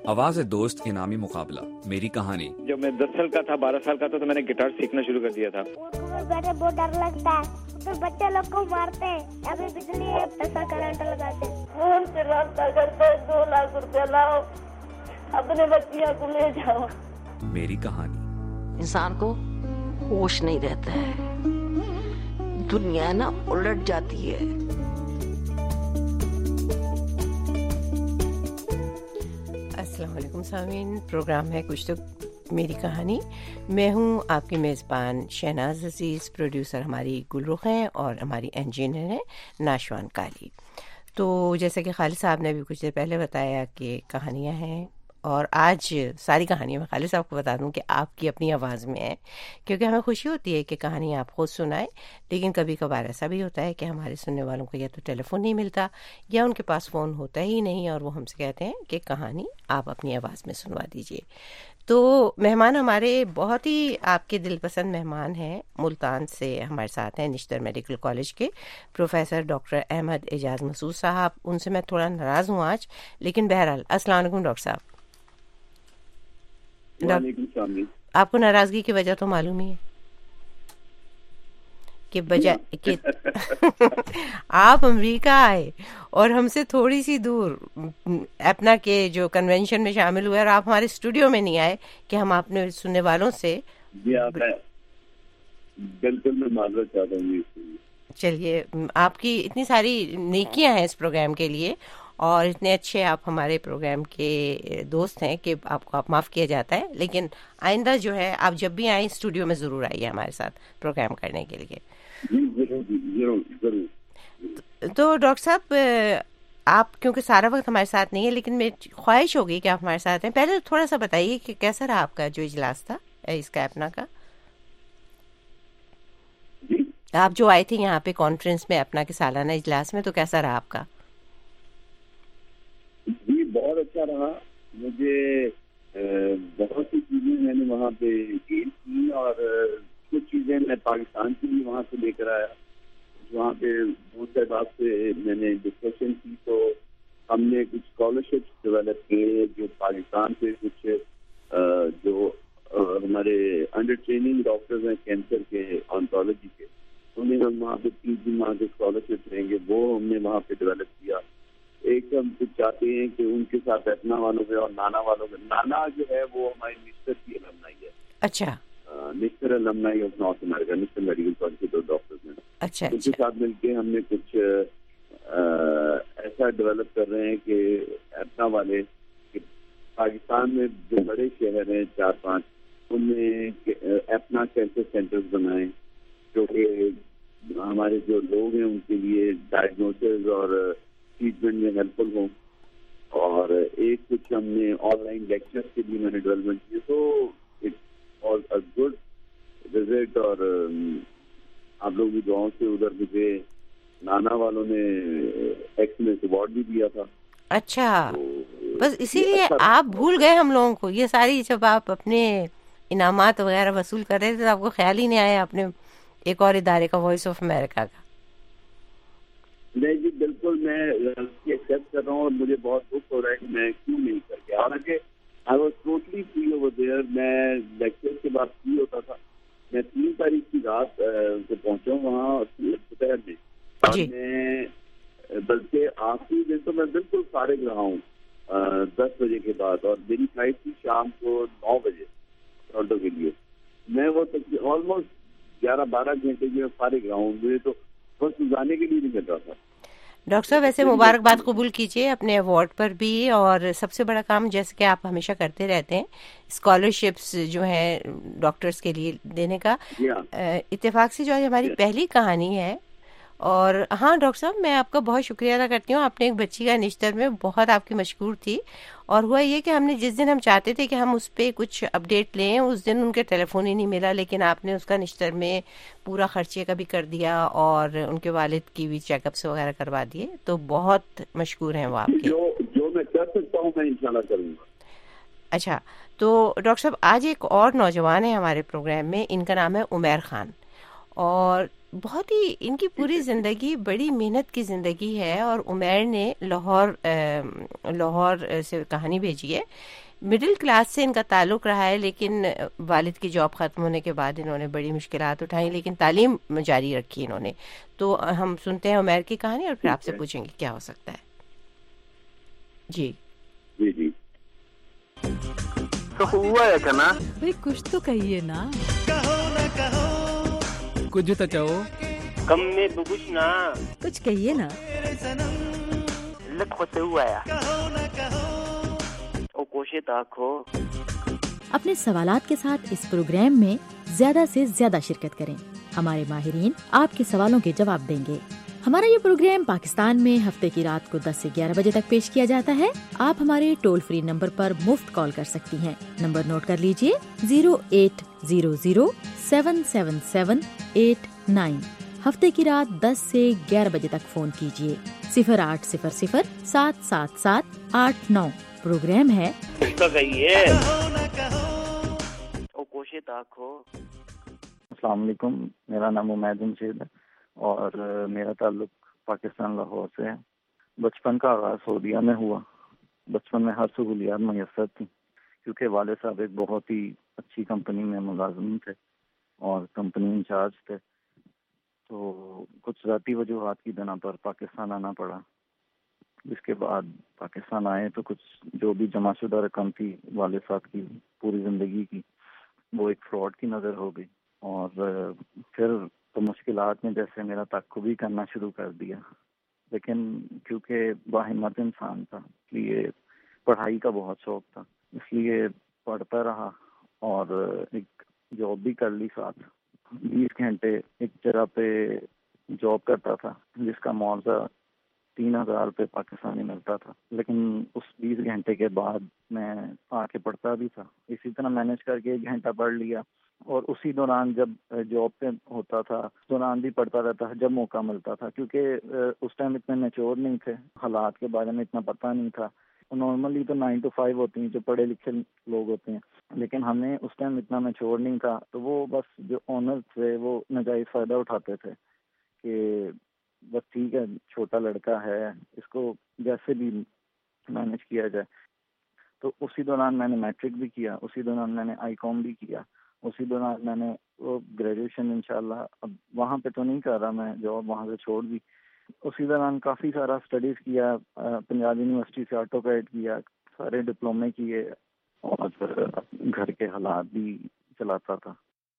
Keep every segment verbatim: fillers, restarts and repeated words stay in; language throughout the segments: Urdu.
آواز دوست انعامی مقابلہ میری کہانی. جب میں دس سال کا تھا بارہ سال کا تھا تو میں نے گٹار سیکھنا شروع کر دیا تھا. بیٹھے بہت ڈر لگتا ہے تو بچے لوگ کو مارتے ہیں, ابھی بجلی ہے پیسہ کرنٹ لگاتے ہیں. فون سے رابطہ کرتے ہیں, دو لاکھ روپیہ لاؤ اپنے بچیاں کو لے جاؤ. میری کہانی. انسان کو ہوش نہیں رہتا ہے, دنیا نا الٹ جاتی ہے. السلام علیکم سامعین, پروگرام ہے کچھ تو میری کہانی. میں ہوں آپ کی میزبان شہناز عزیز, پروڈیوسر ہماری گلرخ ہیں اور ہماری انجینئر ہیں ناشوان کالی. تو جیسے کہ خالد صاحب نے بھی کچھ دیر پہلے بتایا کہ کہانیاں ہیں, اور آج ساری کہانیاں میں خالد صاحب کو بتا دوں کہ آپ کی اپنی آواز میں ہے, کیونکہ ہمیں خوشی ہوتی ہے کہ کہانی آپ خود سنائیں. لیکن کبھی کبھار ایسا بھی ہوتا ہے کہ ہمارے سننے والوں کو یا تو ٹیلی فون نہیں ملتا یا ان کے پاس فون ہوتا ہی نہیں, اور وہ ہم سے کہتے ہیں کہ کہانی آپ اپنی آواز میں سنوا دیجیے. تو مہمان ہمارے بہت ہی آپ کے دل پسند مہمان ہیں. ملتان سے ہمارے ساتھ ہیں نشتر میڈیکل کالج کے پروفیسر ڈاکٹر احمد اعجاز مسعود صاحب. ان سے میں تھوڑا ناراض ہوں آج, لیکن بہرحال السلام علیکم ڈاکٹر صاحب. آپ کو ناراضگی کی وجہ تو معلوم ہی ہے کہ بجائے کہ آپ امریکہ آئے اور ہم سے تھوڑی سی دور اپنا کے جو کنونشن میں شامل ہوئے, اور آپ ہمارے اسٹوڈیو میں نہیں آئے کہ ہم اپنے سننے والوں سے. بالکل میں معذرت چاہتا ہوں. چلیے, آپ کی اتنی ساری نیکیاں ہیں اس پروگرام کے لیے, اور اتنے اچھے آپ ہمارے پروگرام کے دوست ہیں کہ آپ کو آپ معاف کیا جاتا ہے. لیکن آئندہ جو ہے آپ جب بھی آئیں اسٹوڈیو میں ضرور آئیے ہمارے ساتھ پروگرام کرنے کے لیے. تو ڈاکٹر صاحب, آپ کیونکہ سارا وقت ہمارے ساتھ نہیں ہے, لیکن میری خواہش ہوگی کہ آپ ہمارے ساتھ ہیں. پہلے تھوڑا سا بتائیے کہ کیسا رہا آپ کا جو اجلاس تھا اس کا اپنا کا, آپ جو آئے تھے یہاں پہ کانفرنس میں اپنا کے سالانہ اجلاس میں, تو کیسا رہا آپ کا؟ جی بہت اچھا رہا. مجھے بہت سی چیزیں میں نے وہاں پہ گین کی, اور کچھ چیزیں میں پاکستان سے بھی وہاں سے لے کر آیا. وہاں پہ دوسرے بات سے میں نے ڈسکشن کی, تو ہم نے کچھ اسکالرشپس ڈیولپ کیے جو پاکستان سے کچھ جو ہمارے انڈر ٹریننگ ڈاکٹرز ہیں کینسر کے, آنکولوجی کے, انہیں ہم وہاں پہ تین دن وہاں کے اسکالرشپ دیں گے, وہ ہم نے وہاں پہ ڈیولپ کیا. ایک ہم کچھ چاہتے ہیں کہ ان کے ساتھ اپنا والوں کے اور نانا والوں کے, نانا جو ہے وہ ہماری نشتر کی المنائی ہے. اچھا. Nishtar alumni of North America, Nishtar medical college کے دو ڈاکٹرز ہیں. اچھا. ان کے ساتھ مل کے ہم نے کچھ ایسا ڈیولپ کر رہے ہیں کہ اپنا والے پاکستان میں جو بڑے شہر ہیں چار پانچ, ان میں اپنا کینسر سینٹرز بنائیں جو کہ ہمارے جو لوگ ہیں ان کے لیے ڈائگنوسز اور ٹریٹمنٹ میں ہیلپ فل ہوں. اور ایک کچھ ہم نے آن لائن لیکچر کے لیے میں نے ڈیولپمنٹ کیے. تو it was a good visit, اور آپ لوگ بھی گاؤں سے ادھر مجھے نانا والوں نے ایکسلنس ایوارڈ بھی دیا تھا. اچھا, بس اسی لیے آپ بھول گئے ہم لوگوں کو. یہ ساری جب آپ اپنے انعامات وغیرہ وصول کر رہے تھے تو آپ کو خیال ہی نہیں آیا اپنے ایک اور ادارے کا, وائس آف امریکہ کا. نہیں جی بالکل, میں ایکسیپٹ کر رہا ہوں, اور مجھے بہت دکھ ہو رہا ہے کہ میں کیوں نہیں کر کے. حالانکہ I was totally free over there. میں لیکچر کے بعد فری ہوتا تھا. میں تین تاریخ کی رات سے پہنچا ہوں وہاں دوپہر میں, اور میں بلکہ آخری دن تو میں بالکل فارغ رہا ہوں دس بجے کے بعد, اور میری فلائٹ تھی شام کو نو بجے ٹورنٹو کے لیے. میں وہ آلموسٹ گیارہ بارہ گھنٹے جو فارغ رہا ہوں. مجھے تو بس جانے کے لیے نہیں مل رہا تھا. ڈاکٹر صاحب ویسے مبارکباد قبول کیجیے اپنے ایوارڈ پر بھی, اور سب سے بڑا کام جیسے کہ آپ ہمیشہ کرتے رہتے ہیں اسکالرشپس جو ہیں ڈاکٹرز کے لیے دینے کا. اتفاق سے جو ہماری پہلی کہانی ہے. اور ہاں ڈاکٹر صاحب, میں آپ کا بہت شکریہ ادا کرتی ہوں. آپ نے ایک بچی کا نشتر میں بہت آپ کی مشکور تھی, اور ہوا یہ کہ ہم نے جس دن ہم چاہتے تھے کہ ہم اس پہ کچھ اپڈیٹ لیں, اس دن ان کے ٹیلی فون ہی نہیں ملا, لیکن آپ نے اس کا نشتر میں پورا خرچے کا بھی کر دیا, اور ان کے والد کی بھی چیک اپس وغیرہ کروا دیے. تو بہت مشکور ہیں وہ آپ کے. جو جو میں کر سکتا ہوں میں انشاءاللہ کروں گا. اچھا, تو ڈاکٹر صاحب آج ایک اور نوجوان ہے ہمارے پروگرام میں, ان کا نام ہے عمیر خان. اور بہت ہی ان کی پوری زندگی بڑی محنت کی زندگی ہے. اور عمیر نے لاہور لاہور سے کہانی بھیجی ہے. مڈل کلاس سے ان کا تعلق رہا ہے, لیکن والد کی جاب ختم ہونے کے بعد انہوں نے بڑی مشکلات اٹھائیں, لیکن تعلیم جاری رکھی انہوں نے. تو ہم سنتے ہیں عمیر کی کہانی اور پھر آپ سے پوچھیں گے کیا ہو سکتا ہے. جی جی جی تو ہوا ہے کنا بھئی کچھ تو کہیے نا, کچھ تو چاہو کم میں بگوش نا, کچھ کہیے نا. لکھ سے ہوا ہے او کوشش آکھو. اپنے سوالات کے ساتھ اس پروگرام میں زیادہ سے زیادہ شرکت کریں. ہمارے ماہرین آپ کے سوالوں کے جواب دیں گے. ہمارا یہ پروگرام پاکستان میں ہفتے کی رات کو دس سے گیارہ بجے تک پیش کیا جاتا ہے. آپ ہمارے ٹول فری نمبر پر مفت کال کر سکتی ہیں. نمبر نوٹ کر لیجئے zero eight zero zero seven seven seven eight nine. ہفتے کی رات دس سے گیارہ بجے تک فون کیجئے. صفر آٹھ صفر صفر سات سات سات آٹھ نو. پروگرام ہے تو کہیے او کوشش آکھو. السلام علیکم, میرا نام عمید انشید ہے اور میرا تعلق پاکستان لاہور سے ہے. بچپن کا آغاز سعودیہ میں ہوا. بچپن میں ہر سہولیات میسر تھیں کیونکہ والد صاحب ایک بہت ہی اچھی کمپنی میں ملازم تھے اور کمپنی انچارج تھے. تو کچھ ذاتی وجوہات کی بنا پر پاکستان آنا پڑا. جس کے بعد پاکستان آئے تو کچھ جو بھی جمع شدہ رقم تھی والد صاحب کی پوری زندگی کی, وہ ایک فراڈ کی نظر ہو گئی. اور پھر تو مشکلات میں جیسے میرا تعقب بھی کرنا شروع کر دیا. لیکن کیونکہ باہمت انسان تھا اس لیے پڑھائی کا بہت شوق تھا, اس لیے پڑھتا رہا اور ایک جاب بھی کر لی ساتھ. بیس گھنٹے ایک جگہ پہ جاب کرتا تھا جس کا معاوضہ تین ہزار روپے پاکستانی ملتا تھا. لیکن اس بیس گھنٹے کے بعد میں آ کے پڑھتا بھی تھا. اسی طرح مینج کر کے ایک گھنٹہ پڑھ لیا اور اسی دوران جب جاب پہ ہوتا تھا اس دوران بھی پڑھتا رہتا جب موقع ملتا تھا. کیونکہ اس ٹائم اتنے میچور نہیں تھے, حالات کے بارے میں اتنا پتہ نہیں تھا. نارملی تو نائن ٹو فائیو ہوتی ہیں جو پڑھے لکھے لوگ ہوتے ہیں, لیکن ہمیں اس ٹائم اتنا میچور نہیں تھا. تو وہ بس جو آنر تھے وہ ناجائز فائدہ اٹھاتے تھے کہ بس ٹھیک ہے چھوٹا لڑکا ہے, اس کو جیسے بھی مینج کیا جائے. تو اسی دوران میں نے میٹرک بھی کیا, اسی دوران میں نے آئی کام بھی کیا, اسی دوران میں نے وہ گریجویشن انشاءاللہ اب وہاں پہ تو نہیں کر رہا میں جاب, وہاں سے چھوڑ دی. اسی دوران کافی سارا اسٹڈیز کیا, پنجاب یونیورسٹی سے آٹو کیڈ کیا, سارے ڈپلومے کیے اور گھر کے حالات بھی چلاتا تھا.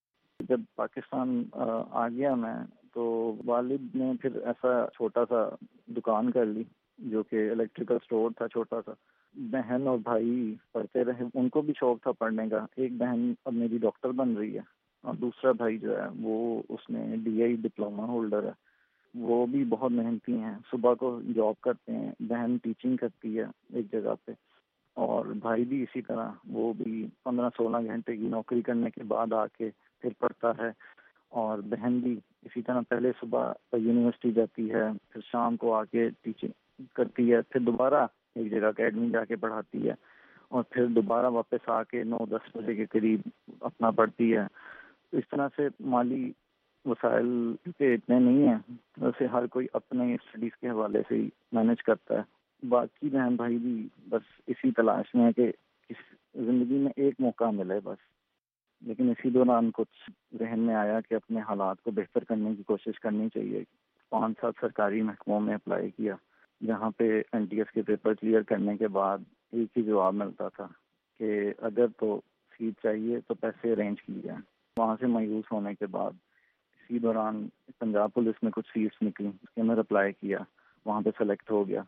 جب پاکستان آ گیا میں تو والد نے پھر ایسا چھوٹا سا دکان کر لی جو کہ الیکٹریکل سٹور تھا چھوٹا سا. بہن اور بھائی پڑھتے رہے, ان کو بھی شوق تھا پڑھنے کا. ایک بہن اب میری ڈاکٹر بن رہی ہے اور دوسرا بھائی جو ہے وہ اس میں ڈی آئی ڈپلوما ہولڈر ہے. وہ بھی بہت محنتی ہیں, صبح کو جاب کرتے ہیں. بہن ٹیچنگ کرتی ہے ایک جگہ پہ اور بھائی بھی اسی طرح, وہ بھی پندرہ سولہ گھنٹے کی نوکری کرنے کے بعد آ کے پھر پڑھتا ہے. اور بہن بھی اسی طرح پہلے صبح یونیورسٹی جاتی ہے, پھر شام کو آ کے ٹیچنگ کرتی ہے, پھر دوبارہ ایک جگہ اکیڈمی جا کے پڑھاتی ہے اور پھر دوبارہ واپس آ کے نو دس بجے کے قریب اپنا پڑھتی ہے. اس طرح سے مالی وسائل کے اتنے نہیں ہیں, ویسے ہر کوئی اپنے اسٹڈیز کے حوالے سے ہی مینج کرتا ہے. باقی بہن بھائی بھی بس اسی تلاش میں ہے کہ اس زندگی میں ایک موقع ملے بس. لیکن اسی دوران کچھ ذہن میں آیا کہ اپنے حالات کو بہتر کرنے کی کوشش کرنی چاہیے. پانچ سات سرکاری محکموں میں اپلائی کیا جہاں پہ این ٹی ایس کے پیپر کلیئر کرنے کے بعد ایک ہی جواب ملتا تھا کہ اگر تو سیٹ چاہیے تو پیسے ارینج کی جائیں. وہاں سے مایوس ہونے کے بعد اسی دوران پنجاب پولیس میں کچھ سیٹس نکلی, اس کے اندر اپلائی کیا, وہاں پہ سلیکٹ ہو گیا.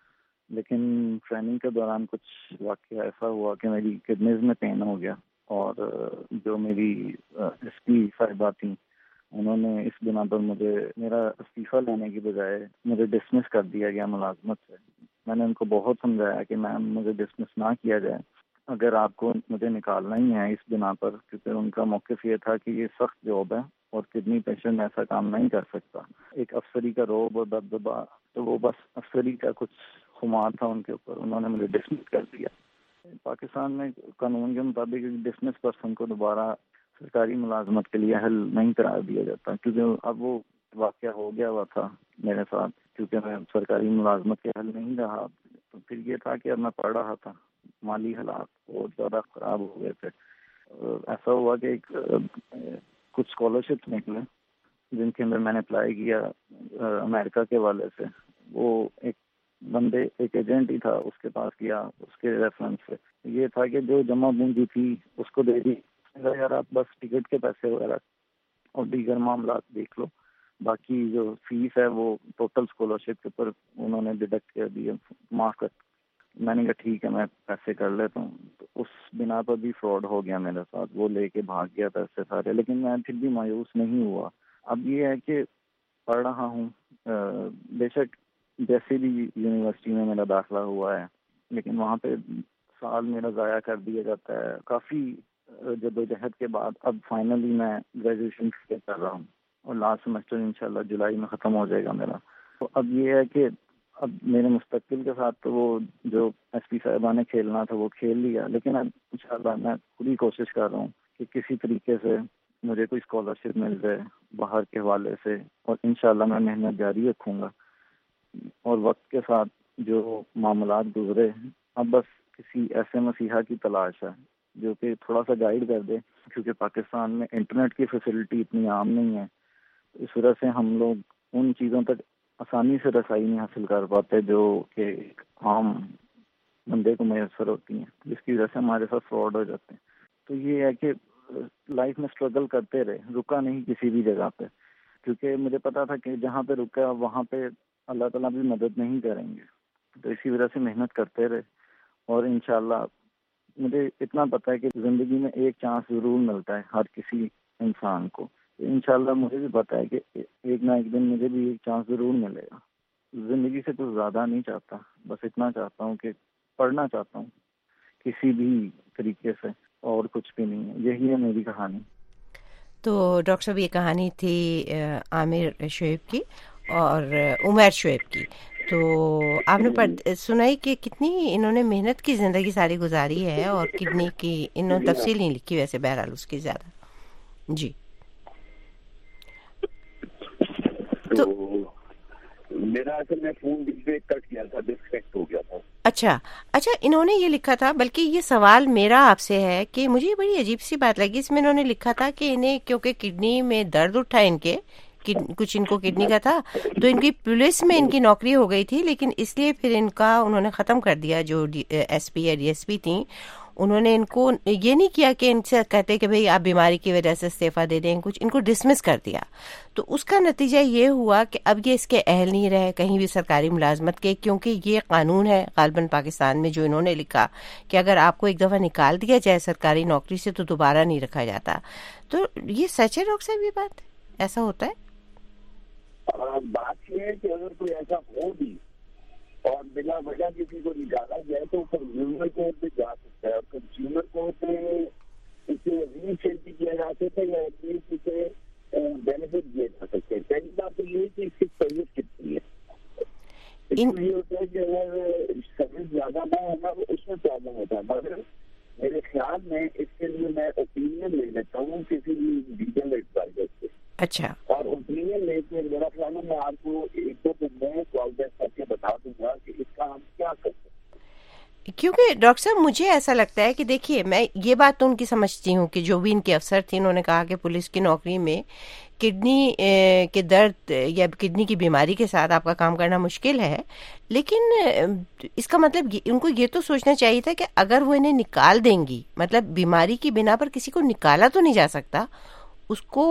لیکن ٹریننگ کے دوران کچھ واقعہ ایسا ہوا کہ میری کڈنیز میں پین ہو گیا اور جو میری ایس پی صاحبہ تھیں انہوں نے اس بنا پر مجھے میرا استعفیٰ لینے کی بجائے مجھے ڈسمس کر دیا گیا ملازمت سے. میں نے ان کو بہت سمجھایا کہ میم مجھے ڈسمس نہ کیا جائے, اگر آپ کو مجھے نکالنا ہی ہے اس بنا پر, کیونکہ ان کا موقف یہ تھا کہ یہ سخت جاب ہے اور کڈنی پیشنٹ ایسا کام نہیں کر سکتا. ایک افسری کا روب اور دبدبا, تو وہ بس افسری کا کچھ خمار تھا ان کے اوپر, انہوں نے مجھے ڈسمس کر دیا. پاکستان میں قانون کے مطابق ڈسمس پرسن کو دوبارہ سرکاری ملازمت کے لیے حل نہیں قرار دیا جاتا، کیونکہ اب وہ واقعہ ہو گیا ہوا تھا میرے ساتھ، کیونکہ میں سرکاری ملازمت کے حل نہیں رہا. تو پھر یہ تھا کہ اب میں پڑھ رہا تھا، مالی حالات بہت زیادہ خراب ہو گئے تھے. ایسا ہوا کہ ایک کچھ اسکالرشپس نکلے جن کے اندر میں نے اپلائی کیا امریکہ کے والے سے. وہ ایک بندے ایک ایجنٹ ہی تھا، اس کے پاس کیا، اس کے ریفرنس سے. یہ تھا کہ جو جمع پونجی تھی اس کو دے دی. یار آپ بس ٹکٹ کے پیسے وغیرہ اور دیگر معاملات دیکھ لو، باقی جو فیس ہے وہ ٹوٹل اسکالرشپ کے اوپر انہوں نے ڈیڈکٹ کر دیا، معاف کر. میں نے کہا ٹھیک ہے میں پیسے کر لیتا ہوں. تو اس بنا پر بھی فراڈ ہو گیا میرے ساتھ، وہ لے کے بھاگ گیا پیسے سارے. لیکن میں پھر بھی مایوس نہیں ہوا. اب یہ ہے کہ پڑھ رہا ہوں، بے شک جیسے بھی یونیورسٹی میں میرا داخلہ ہوا ہے، لیکن وہاں پہ سال میرا ضائع کر دیا جاتا ہے. کافی جدوجہد کے بعد اب فائنلی میں گریجویشن کر رہا ہوں اور لاسٹ سیمسٹر انشاءاللہ جولائی میں ختم ہو جائے گا میرا. تو اب یہ ہے کہ اب میرے مستقبل کے ساتھ تو وہ جو ایس پی صاحبہ نے کھیلنا تھا وہ کھیل لیا، لیکن اب انشاءاللہ میں خود ہی کوشش کر رہا ہوں کہ کسی طریقے سے مجھے کوئی اسکالرشپ مل جائے باہر کے حوالے سے، اور انشاءاللہ میں محنت جاری رکھوں گا. اور وقت کے ساتھ جو معاملات گزرے، اب بس کسی ایسے مسیحا کی تلاش ہے جو کہ تھوڑا سا گائیڈ کر دے، کیونکہ پاکستان میں انٹرنیٹ کی فیسلٹی اتنی عام نہیں ہے. اس وجہ سے ہم لوگ ان چیزوں تک آسانی سے رسائی نہیں حاصل کر پاتے جو کہ ایک عام بندے کو میسر ہوتی ہیں، جس کی وجہ سے ہمارے ساتھ فراڈ ہو جاتے ہیں. تو یہ ہے کہ لائف میں اسٹرگل کرتے رہے، رکا نہیں کسی بھی جگہ پہ، کیونکہ مجھے پتا تھا کہ جہاں پہ رکا وہاں پہ اللہ تعالیٰ بھی مدد نہیں کریں گے. تو اسی وجہ سے محنت کرتے رہے، اور انشاءاللہ مجھے اتنا پتا ہے کہ زندگی میں ایک چانس ضرور ملتا ہے ہر کسی انسان کو. انشاءاللہ مجھے بھی پتا ہے کہ ایک نہ ایک دن مجھے بھی ایک چانس ضرور ملے گا. زندگی سے کچھ زیادہ نہیں چاہتا، بس اتنا چاہتا ہوں کہ پڑھنا چاہتا ہوں کسی بھی طریقے سے، اور کچھ بھی نہیں ہے. یہی ہے میری کہانی. تو ڈاکٹر صاحب یہ کہانی تھی عامر شعیب کی اور عمیر شعیب کی. تو آپ نے پڑھ سنائی کہ کتنی انہوں نے محنت کی زندگی ساری گزاری ہے، اور کتنی کی انہوں نے تفصیل نہیں لکھی ویسے بہرحال اس کی زیادہ. جی تو میرا اصل میں فون کٹ کیا تھا، ڈسکنیکٹ ہو گیا تھا. اچھا اچھا انہوں نے یہ لکھا تھا، بلکہ یہ سوال میرا آپ سے ہے کہ مجھے بڑی عجیب سی بات لگی اس میں. انہوں نے لکھا تھا کہ انہیں کیونکہ کڈنی میں درد اٹھا ان کے، کچھ ان کو کڈنی کا تھا، تو ان کی پولیس میں ان کی نوکری ہو گئی تھی، لیکن اس لیے پھر ان کا انہوں نے ختم کر دیا. جو ایس پی یا ڈی ایس پی تھیں انہوں نے ان کو یہ نہیں کیا کہ ان سے کہتے کہ بھئی آپ بیماری کی وجہ سے استعفیٰ دے دیں، کچھ ان کو ڈسمس کر دیا. تو اس کا نتیجہ یہ ہوا کہ اب یہ اس کے اہل نہیں رہے کہیں بھی سرکاری ملازمت کے، کیونکہ یہ قانون ہے غالباً پاکستان میں جو انہوں نے لکھا کہ اگر آپ کو ایک دفعہ نکال دیا جائے سرکاری نوکری سے تو دوبارہ نہیں رکھا جاتا. تو یہ سچ ہے ڈاکٹر صاحب، یہ بات ایسا ہوتا ہے؟ بات یہ ہے کہ اگر کوئی ایسا ہو بھی اور بلا وجہ کسی کو نکالا جائے تو کنزیومر کورٹ پہ جا سکتا ہے، اور کنزیومر کورٹ پہ اسے ری سیلٹی کیا جا سکتا ہے یا ایٹ لیسٹ اسے بینیفٹ دیے جا سکتے ہیں. پہلی بات تو یہ ہے کہ اس کی سروس کتنی ہے. اس میں یہ ہوتا ہے کہ اگر سروس زیادہ نہ ہونا اس میں پرابلم ہوتا ہے. مگر میرے خیال میں اس کے لیے میں اوپینین لے لیتا ہوں کسی بھی لیگل ایڈوائزر سے. اچھا. اور اوپینین لے کے میرا خیال ہے میں آپ کو ایک دو دن میں کال بیک کر کے بتا دوں گا کہ اس کا ہم کیا کر سکتے ہیں. کیونکہ ڈاکٹر صاحب مجھے ایسا لگتا ہے کہ دیکھیے میں یہ بات تو ان کی سمجھتی ہوں کہ جو بھی ان کے افسر تھے انہوں نے کہا کہ پولیس کی نوکری میں کڈنی کے درد یا کڈنی کی بیماری کے ساتھ آپ کا کام کرنا مشکل ہے، لیکن اس کا مطلب ان کو یہ تو سوچنا چاہیے تھا کہ اگر وہ انہیں نکال دیں گی، مطلب بیماری کی بنا پر کسی کو نکالا تو نہیں جا سکتا، اس کو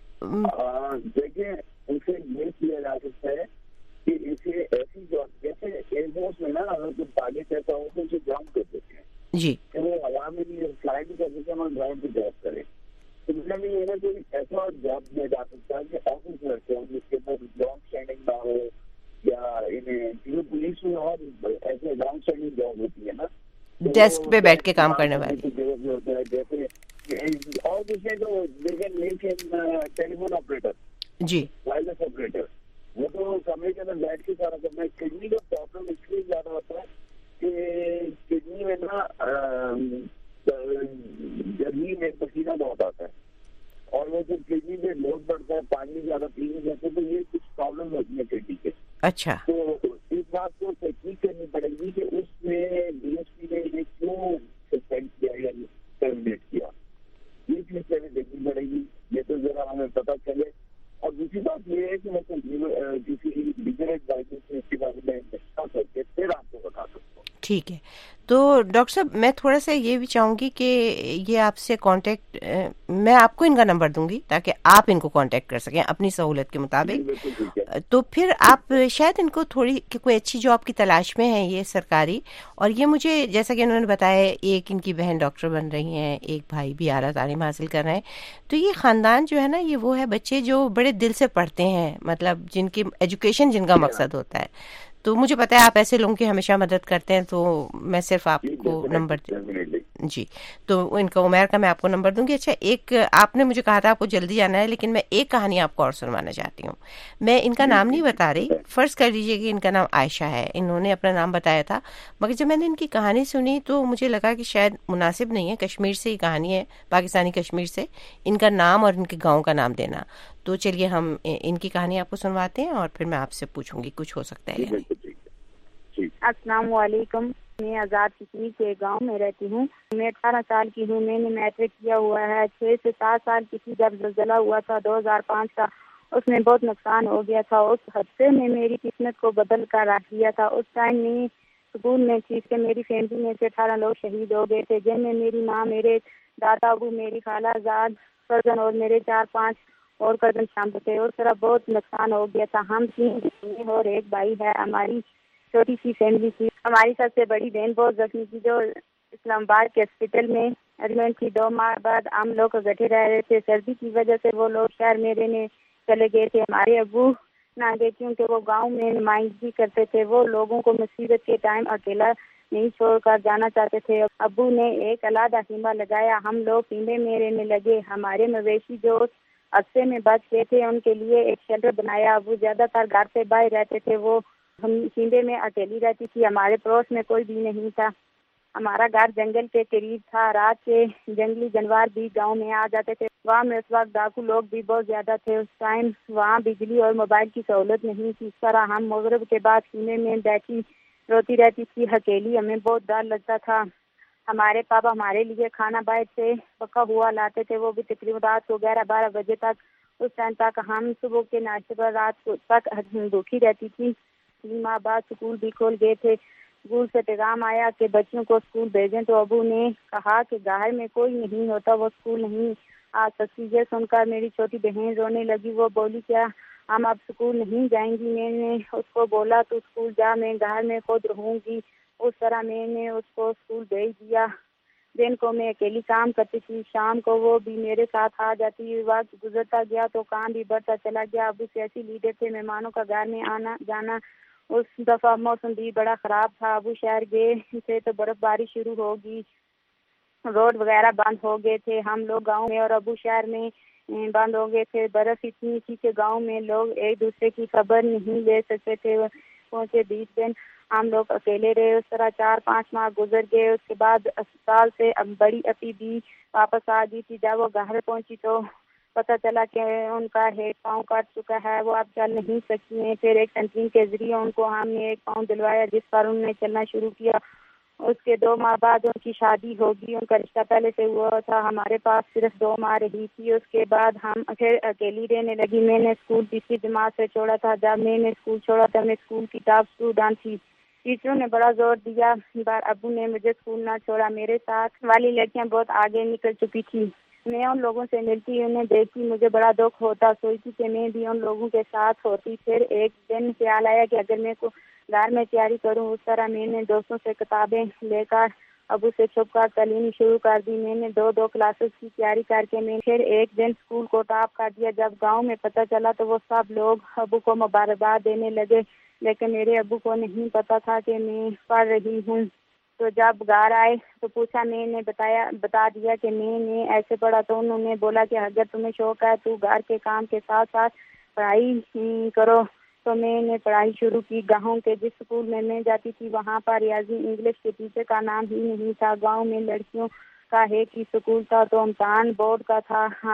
دیکھیں اسے یہ کیا جا سکتا ہے کہ اسے ایسی جاب جیسے ایئر فورس میں نا اگر کوئی ٹارگیٹ ایسا ہو تو اسے جمپ کر دیتے ہیں جی کہ وہ ہوا میں بھی فلائی بھی کر دیتے ہیں اور گراؤنڈ پہ جاب کرے. تو مطلب یہ ہے کوئی ایسا جاب دیا جا سکتا ہے کہ آفس رکھتے ہوں جس کے اندر لانگ اسٹینڈنگ نہ ہو، یا انہیں کیونکہ پولیس میں اور ایسے لانگ اسٹینڈنگ جاب ہوتی ہے نا ڈیسک پہ بیٹھ کے کام کرنے والی، جیسے اور دوسرے جو ٹیلیفون آپریٹر جی وائرلیس آپریٹر، وہ تو کمرے کے اندر بیٹھ کے سارا کرنا ہے. کڈنی کا پرابلم اس لیے زیادہ ہوتا ہے کہ کڈنی میں نا گرمی میں پسینہ بہت آتا ہے، اور وہ جو کڈنی میں لوڈ بڑھتا ہے, پانی زیادہ پی نہیں جاتے, تو یہ کچھ پرابلم ہوتی ہے کڈنی کے. اچھا, تو اس بات کو تحقیق کرنی پڑے گی کہ اس میں ڈی ایس پی نے یہ کیوں سسپینڈ کیا یا ٹرمینیٹ کیا, یہ چیز پہلے دیکھنی پڑے گی. یہ تو ذرا ہمیں پتہ چلے. اور دوسری بات یہ ہے کہ میں کسی لیگل ایڈوائزر سے اس کے بارے میں ڈسکس کر کے پھر آپ کو بتا سکتا ہوں. ٹھیک ہے. تو ڈاکٹر صاحب میں تھوڑا سا یہ بھی چاہوں گی کہ یہ آپ سے کانٹیکٹ, میں آپ کو ان کا نمبر دوں گی تاکہ آپ ان کو کانٹیکٹ کر سکیں اپنی سہولت کے مطابق. تو پھر آپ شاید ان کو تھوڑی کہ کوئی اچھی جاب کی تلاش میں ہیں یہ سرکاری, اور یہ مجھے جیسا کہ انہوں نے بتایا ایک ان کی بہن ڈاکٹر بن رہی ہیں, ایک بھائی بھی اعلیٰ تعلیم حاصل کر رہے ہیں. تو یہ خاندان جو ہے نا, یہ وہ ہے بچے جو بڑے دل سے پڑھتے ہیں, مطلب جن کی ایجوکیشن جن کا مقصد ہوتا ہے. تو مجھے پتا ہے آپ ایسے لوگوں کی ہمیشہ مدد کرتے ہیں, تو میں صرف آپ کو نمبر جی تو ان کا عمیر کا میں آپ کو نمبر دوں گی. اچھا, ایک آپ نے مجھے کہا تھا آپ کو جلدی جانا ہے, لیکن میں ایک کہانی آپ کو اور سنوانا چاہتی ہوں. میں ان کا نام نہیں بتا رہی, فرض کر لیجیے کہ ان کا نام عائشہ ہے, انہوں نے اپنا نام بتایا تھا, مگر جب میں نے ان کی کہانی سنی تو مجھے لگا کہ شاید مناسب نہیں ہے, کشمیر سے ہی کہانی ہے, پاکستانی کشمیر سے, ان کا نام اور ان کے گاؤں کا نام دینا. تو چلیے ہم ان کی کہانی آپ کو سنواتے ہیں اور پھر میں آپ سے پوچھوں گی کچھ ہو سکتا ہے. السلام علیکم, میں آزاد کشمیر کے گاؤں میں رہتی ہوں. میں اٹھارہ سال کی ہوں. میں نے میٹرک کیا ہوا ہے. چھ سے سات سال کی تھی جب زلزلہ ہوا تھا دو ہزار پانچ کا, اس میں بہت نقصان ہو گیا تھا. اس حادثے نے میری قسمت کو بدل کر رکھ دیا تھا. اس ٹائم میں سکول میں تھی کہ میری فیملی میں سے اٹھارہ لوگ شہید ہو گئے تھے, جن میں میری ماں, میرے دادا ابو, میری خالہ زاد کزن اور میرے چار پانچ اور کزن شامل تھے. اس طرح بہت نقصان ہو گیا تھا. ہم تین اور ایک بھائی ہے. ہماری چھوٹی سی فیملی تھی. ہماری سب سے بڑی بہن بہت زخمی تھی جو اسلام آباد کے ہاسپٹل میں ایڈمٹ تھی. دو ماہ بعد ہم لوگ اکٹھے رہ رہے تھے. سردی کی وجہ سے وہ لوگ شہر میں رہنے چلے گئے تھے. ہمارے ابو نہ گئے کیونکہ وہ گاؤں میں نمائندگی کرتے تھے. وہ لوگوں کو مصیبت کے ٹائم اکیلا نہیں چھوڑ کر جانا چاہتے تھے. ابو نے ایک علیحدہ خیمہ لگایا. ہم لوگ خیمے میں رہنے لگے. ہمارے مویشی جو حادثے میں بچ گئے تھے ان کے لیے ایک شیلٹر بنایا. ابو زیادہ تر گھر سے باہر رہتے تھے. وہ ہم خیمے میں اکیلی رہتی تھی. ہمارے پڑوس میں کوئی بھی نہیں تھا. ہمارا گھر جنگل کے قریب تھا. رات کے جنگلی جانور بھی گاؤں میں آ جاتے تھے. وہاں میں اس وقت ڈاکو لوگ بھی بہت زیادہ تھے. اس ٹائم وہاں بجلی اور موبائل کی سہولت نہیں تھی. اس طرح ہم مغرب کے بعد خیمے میں بیٹھی روتی رہتی تھی اکیلی. ہمیں بہت ڈر لگتا تھا. ہمارے پاپا ہمارے لیے کھانا باہر سے پکا ہوا لاتے تھے. وہ بھی تقریباً رات کو گیارہ بارہ بجے تک. اس ٹائم تک ہم صبح کے ناشتے پر رات کو تک بھوکی رہتی تھی. تین ماہ بعد سکول بھی کھول گئے تھے. سکول سے پیغام آیا کہ بچوں کو سکول بھیجیں تو ابو نے کہا کہ گھر میں کوئی نہیں ہوتا, وہ سکول نہیں آ سکتی. یہ سن کر میری چھوٹی بہن رونے لگی. وہ بولی کیا ہم اب سکول نہیں جائیں گی؟ میں نے اس کو بولا تو سکول جا, میں گھر میں خود رہوں گی. اس طرح میں نے اس کو سکول بھیج دیا. دن کو میں اکیلی کام کرتی تھی, شام کو وہ بھی میرے ساتھ آ جاتی. وقت گزرتا گیا تو کام بھی بڑھتا چلا گیا. ابو سیاسی لیڈر تھے. مہمانوں کا گھر میں آنا جانا. اس دفعہ موسم بھی بڑا خراب تھا. ابو شہر گئے تھے تو برف باری شروع ہوگی. روڈ وغیرہ بند ہو گئے تھے. ہم لوگ گاؤں میں اور ابو شہر میں بند ہو گئے تھے. برف اتنی تھی کہ گاؤں میں لوگ ایک دوسرے کی خبر نہیں لے سکتے تھے. پہنچے بیس دن ہم لوگ اکیلے رہے. اس طرح چار پانچ ماہ گزر گئے. اس کے بعد اسپتال سے بڑی اپی بھی واپس آ گئی تھی. جب وہ گھر پہنچی تو پتہ چلا کہ ان کا ایک پاؤں کٹ چکا ہے. وہ اب چل نہیں سکتی ہیں. پھر ایک تنظیم کے ذریعے ان کو ہم نے ایک پاؤں دلوایا جس پر انہوں نے چلنا شروع کیا. اس کے دو ماہ بعد ان کی شادی ہوگی. ان کا رشتہ پہلے سے ہوا تھا. ہمارے پاس صرف دو ماہ رہی تھی. اس کے بعد ہم پھر اکیلی رہنے لگی. میں نے اسکول تیسری جماعت سے چھوڑا تھا. جب میں نے اسکول چھوڑا تھا میں اسکول کی ٹاپ اسٹوڈنٹ تھی. ٹیچروں نے بڑا زور دیا بار ابو نے مجھے اسکول نہ چھوڑا. میرے ساتھ والی لڑکیاں بہت آگے نکل چکی تھی. میں ان لوگوں سے ملتی انہیں دیکھتی مجھے بڑا دکھ ہوتا. سوچتی کہ میں بھی ان لوگوں کے ساتھ ہوتی. پھر ایک دن خیال آیا کہ اگر میں کو گھر میں تیاری کروں. اس طرح میں نے دوستوں سے کتابیں لے کر ابو سے چھپ کر تعلیم شروع کر دی. میں نے دو دو کلاسز کی تیاری کر کے میں پھر ایک دن اسکول کو ٹاپ کر دیا. جب گاؤں میں پتہ چلا تو وہ سب لوگ ابو کو مبارکباد دینے لگے. لیکن میرے ابو کو نہیں پتا تھا کہ میں پڑھ رہی ہوں. تو جب گھر آئے تو پوچھا. میں نے بتایا بتا دیا کہ میں نے ایسے پڑھا. تو انہوں نے بولا کہ اگر تمہیں شوق ہے تو گھر کے کام کے ساتھ ساتھ پڑھائی کرو. تو میں نے پڑھائی شروع کی. گاؤں کے جس اسکول میں میں جاتی تھی وہاں پر ریاضی انگلش کے ٹیچر کا نام ہی نہیں تھا. گاؤں میں لڑکیوں کا ایک ہی اسکول تھا تو امتحان بورڈ کا تھا. ہاں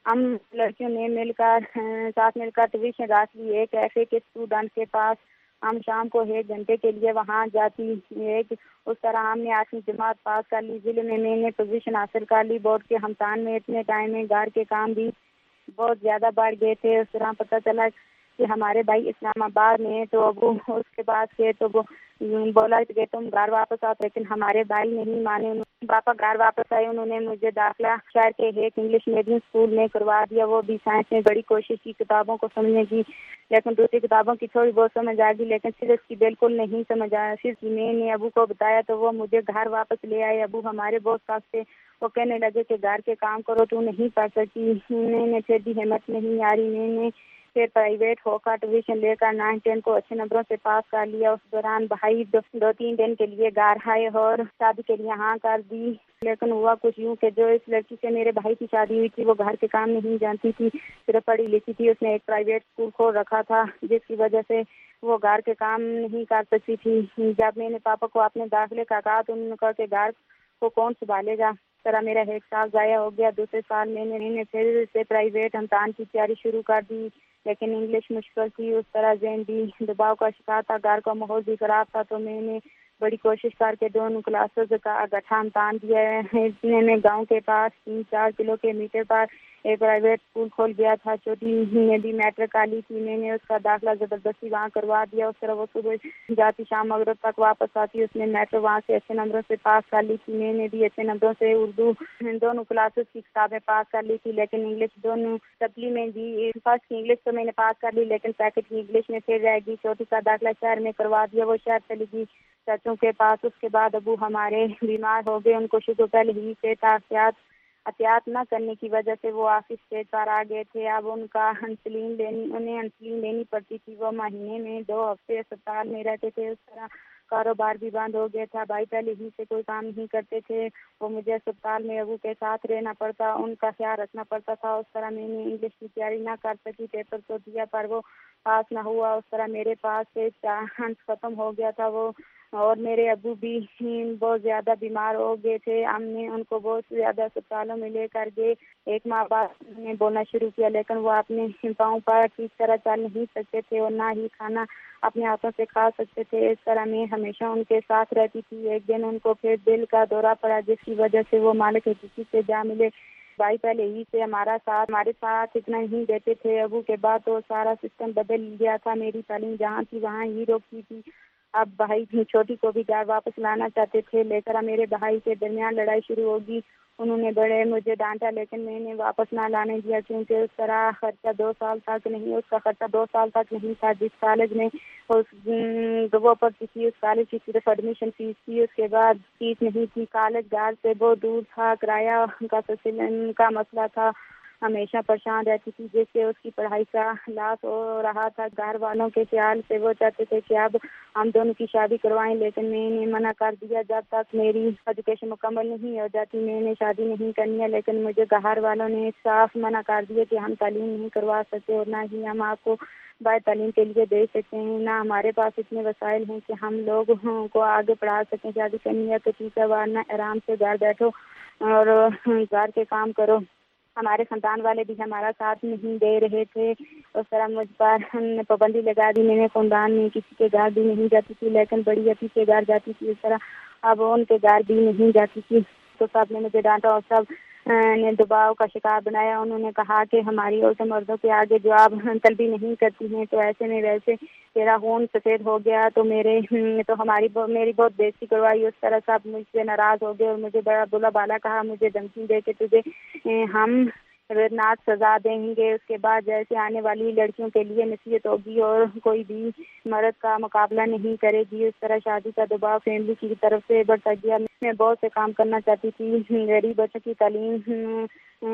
ہم لڑکیوں نے مل کر ساتھ مل کر ٹیوشن رکھ لی ایک ایسے کے اسٹوڈنٹ کے پاس. ہم شام کو ایک گھنٹے کے لیے وہاں جاتی. ایک اس طرح ہم نے آٹھویں جماعت پاس کر لی. ضلع میں میں نے پوزیشن حاصل کر لی. بورڈ کے امتحان میں اتنے ٹائم میں گھر کے کام بھی بہت زیادہ بڑھ گئے تھے. اس طرح پتہ چلا کہ ہمارے بھائی اسلام آباد میں تو وہ اس کے بعد سے تو وہ بولا کہ تم گھر واپس آؤ, لیکن ہمارے بھائی نہیں مانے. پاپا گھر واپس آئے. انہوں نے مجھے داخلہ شہر کے ایک انگلش میڈیم اسکول میں کروا دیا. وہ بھی سائنس میں بڑی کوشش کی کتابوں کو سمجھنے کی, لیکن دوسری کتابوں کی تھوڑی بہت سمجھ آ گئی, لیکن فزکس کی بالکل نہیں سمجھ آیا. پھر میں نے ابو کو بتایا تو وہ مجھے گھر واپس لے آئے. ابو ہمارے بہت سخت تھے. وہ کہنے لگے کہ گھر کے کام کرو, تو نہیں پڑھ سکتی. میں نے پھر بھی ہمت نہیں آ رہی. میں نے پھر پرائیویٹ ہو کر ٹیوشن لے کر نائن ٹین کو اچھے نمبروں سے پاس کر لیا. اس دوران بھائی دو, دو تین دن کے لیے گھر آئے اور شادی کے لیے ہاں کر دی. لیکن ہوا کچھ یوں کہ جو اس لڑکی سے میرے بھائی کی شادی ہوئی تھی وہ گھر کے کام نہیں جانتی تھی, صرف پڑھی لکھی تھی. اس نے ایک پرائیویٹ اسکول کھول رکھا تھا جس کی وجہ سے وہ گھر کے کام نہیں کر سکتی تھی. جب میں نے پاپا کو اپنے داخلے کا کہا تو انہوں نے کہا کہ گھر کو کون سنبھالے گا. اس طرح میرا ایک سال ضائع ہو گیا. دوسرے سال میں نے, میں نے پھر سے پرائیویٹ امتحان کی تیاری شروع کر دی, لیکن انگلش مشکل تھی. اس طرح ذہن بھی دباؤ کا شکار تھا. گھر کا ماحول بھی خراب تھا. تو میں نے بڑی کوشش کر کے دونوں کلاسز کا گٹھا امتحان دیا ہے. میں گاؤں کے پاس تین چار کلو کے میٹر پر ایک پرائیویٹ اسکول کھول گیا تھا. چھوٹی نے بھی میٹرک کا لی تھی. میں نے اس کا داخلہ زبردستی وہاں کروا دیا. اس طرح وہ صبح جاتی شام مغرب تک واپس آتی. اس نے میٹرک وہاں سے اچھے نمبروں سے پاس کر لی تھی. میں نے بھی اچھے نمبروں سے اردو دونوں کلاسز کی کتابیں پاس کر لی تھی, لیکن انگلش دونوں سپلی میں بھی فرسٹ کی انگلش تو میں نے پاس کر لی, لیکن سیکنڈ کی انگلش میں پھر رہ گئی. چھوٹی کا داخلہ شہر میں کروا دیا. وہ شہر چلی گئی چچوں کے پاس. اس کے بعد ابو ہمارے بیمار ہو گئے. ان کو شروع پہلے ہی سے احتیاط احتیاط نہ کرنے کی وجہ سے وہ آفس اسٹیج پر آ گئے تھے. اب ان کا انسولین لینی انہیں انسولین لینی پڑتی تھی. وہ مہینے میں دو ہفتے اسپتال میں رہتے تھے. اس طرح کاروبار بھی بند ہو گیا تھا. بھائی پہلے ہی سے کوئی کام نہیں کرتے تھے. وہ مجھے اسپتال میں ابو کے ساتھ رہنا پڑتا, ان کا خیال رکھنا پڑتا تھا. اس طرح میں نے انگلش کی تیاری نہ کر سکی. پیپر تو دیا پر وہ پاس نہ ہوا. اس طرح میرے پاس سے چانس ختم ہو گیا تھا. وہ اور میرے ابو بھی بہت زیادہ بیمار ہو گئے تھے. ہم نے ان کو بہت زیادہ اسپتالوں میں لے کر گئے. ایک ماہ بعد نے بولنا شروع کیا, لیکن وہ اپنے پاؤں پر ٹھیک طرح چل نہیں سکتے تھے اور نہ ہی کھانا اپنے ہاتھوں سے کھا سکتے تھے. اس طرح میں ہمیشہ ان کے ساتھ رہتی تھی. ایک دن ان کو پھر دل کا دورہ پڑا, جس کی وجہ سے وہ مالک حقیقی سے جا ملے. بھائی پہلے ہی سے ہمارا ساتھ ہمارے ساتھ اتنا ہی دیتے تھے. ابو کے بعد تو سارا سسٹم بدل گیا تھا. میری تعلیم جہاں تھی وہاں ہی روکتی تھی. اب بھائی بھی چھوٹی کو بھی گھر واپس لانا چاہتے تھے. لے کر میرے بھائی کے درمیان لڑائی شروع ہوگی. انہوں نے بڑے مجھے ڈانٹا, لیکن میں نے واپس نہ لانے دیا, کیونکہ اس طرح خرچہ دو سال تک نہیں اس کا خرچہ دو سال تک نہیں تھا. جس کالج میں اس وہ پڑھتی تھی اس کالج کی صرف ایڈمیشن فیس تھی. اس کے بعد فیس نہیں تھی. کالج گھر سے بہت دور تھا. کرایہ کا کا مسئلہ تھا. ہمیشہ پریشان رہتی تھی, جس سے اس کی پڑھائی کا لاس ہو رہا تھا. گھر والوں کے خیال سے وہ چاہتے تھے کہ اب ہم دونوں کی شادی کروائیں, لیکن میں نے منع کر دیا. جب تک میری ایجوکیشن مکمل نہیں ہو جاتی میں نے شادی نہیں کرنی ہے. لیکن مجھے گھر والوں نے صاف منع کر دیا کہ ہم تعلیم نہیں کروا سکتے اور نہ ہی ہم آپ کو باہر تعلیم کے لیے دے سکتے ہیں. نہ ہمارے پاس اتنے وسائل ہیں کہ ہم لوگ کو آگے پڑھا سکیں. شادی کرنی ہے تو ٹھیک ہے, ورنہ آرام سے گھر بیٹھو اور گھر کے کام کرو. ہمارے خاندان والے بھی ہمارا ساتھ نہیں دے رہے تھے. اس طرح مجھ پر پابندی لگا دی. میں نے خاندان میں کسی کے گھر بھی نہیں جاتی تھی, لیکن بڑی اپی کے گھر جاتی تھی. اس طرح اب ان کے گھر بھی نہیں جاتی تھی. تو سب نے مجھے ڈانٹا اور سب نے دباؤ کا شکار بنایا. انہوں نے کہا کہ ہماری عورتیں مردوں کے آگے جواب طلبی نہیں کرتی ہیں, تو ایسے میں ویسے تیرا خون سفید ہو گیا تو میرے تو ہماری میری بہت بےزتی کروائی. اس طرح سب مجھ سے ناراض ہو گئے اور مجھے بڑا بلا بالا کہا. مجھے دھمکی دے کے تجھے ہم ناک سزا دیں گے. اس کے بعد جیسے آنے والی لڑکیوں کے لیے نصیحت ہوگی اور کوئی بھی مرد کا مقابلہ نہیں کرے گی. اس طرح شادی کا دباؤ فیملی کی طرف سے بڑھتا گیا. میں بہت سے کام کرنا چاہتی تھی. غریب بچوں کی تعلیم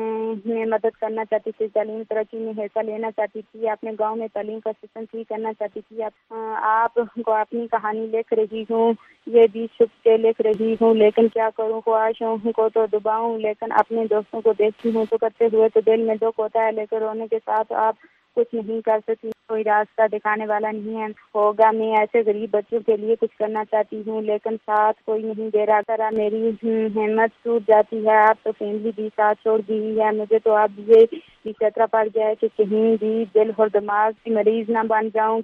میں مدد کرنا چاہتی تھی. تعلیم ترقی میں حصہ لینا چاہتی تھی. اپنے گاؤں میں تعلیم کا سسٹم ٹھیک کرنا چاہتی تھی. آپ کو اپنی کہانی لکھ رہی ہوں, یہ بھی چھپ کے لکھ رہی ہوں, لیکن کیا کروں, خواہشوں کو تو دباؤں, لیکن اپنے دوستوں کو دیکھتی ہوں تو کرتے ہوئے تو دل میں دکھ ہوتا ہے, لیکن رونے کے ساتھ آپ کچھ نہیں کر سکتی, کوئی راستہ دکھانے والا نہیں ہے ہوگا. میں ایسے غریب بچوں کے لیے کچھ کرنا چاہتی ہوں لیکن ساتھ کوئی نہیں دے رہا. طرح میری ہمت ٹوٹ جاتی ہے. آپ تو فیملی بھی ساتھ چھوڑ دی ہے. مجھے تو اب یہ بھی خطرہ پڑ گیا ہے کہ کہیں بھی دل اور دماغ کی مریض نہ بن جاؤں.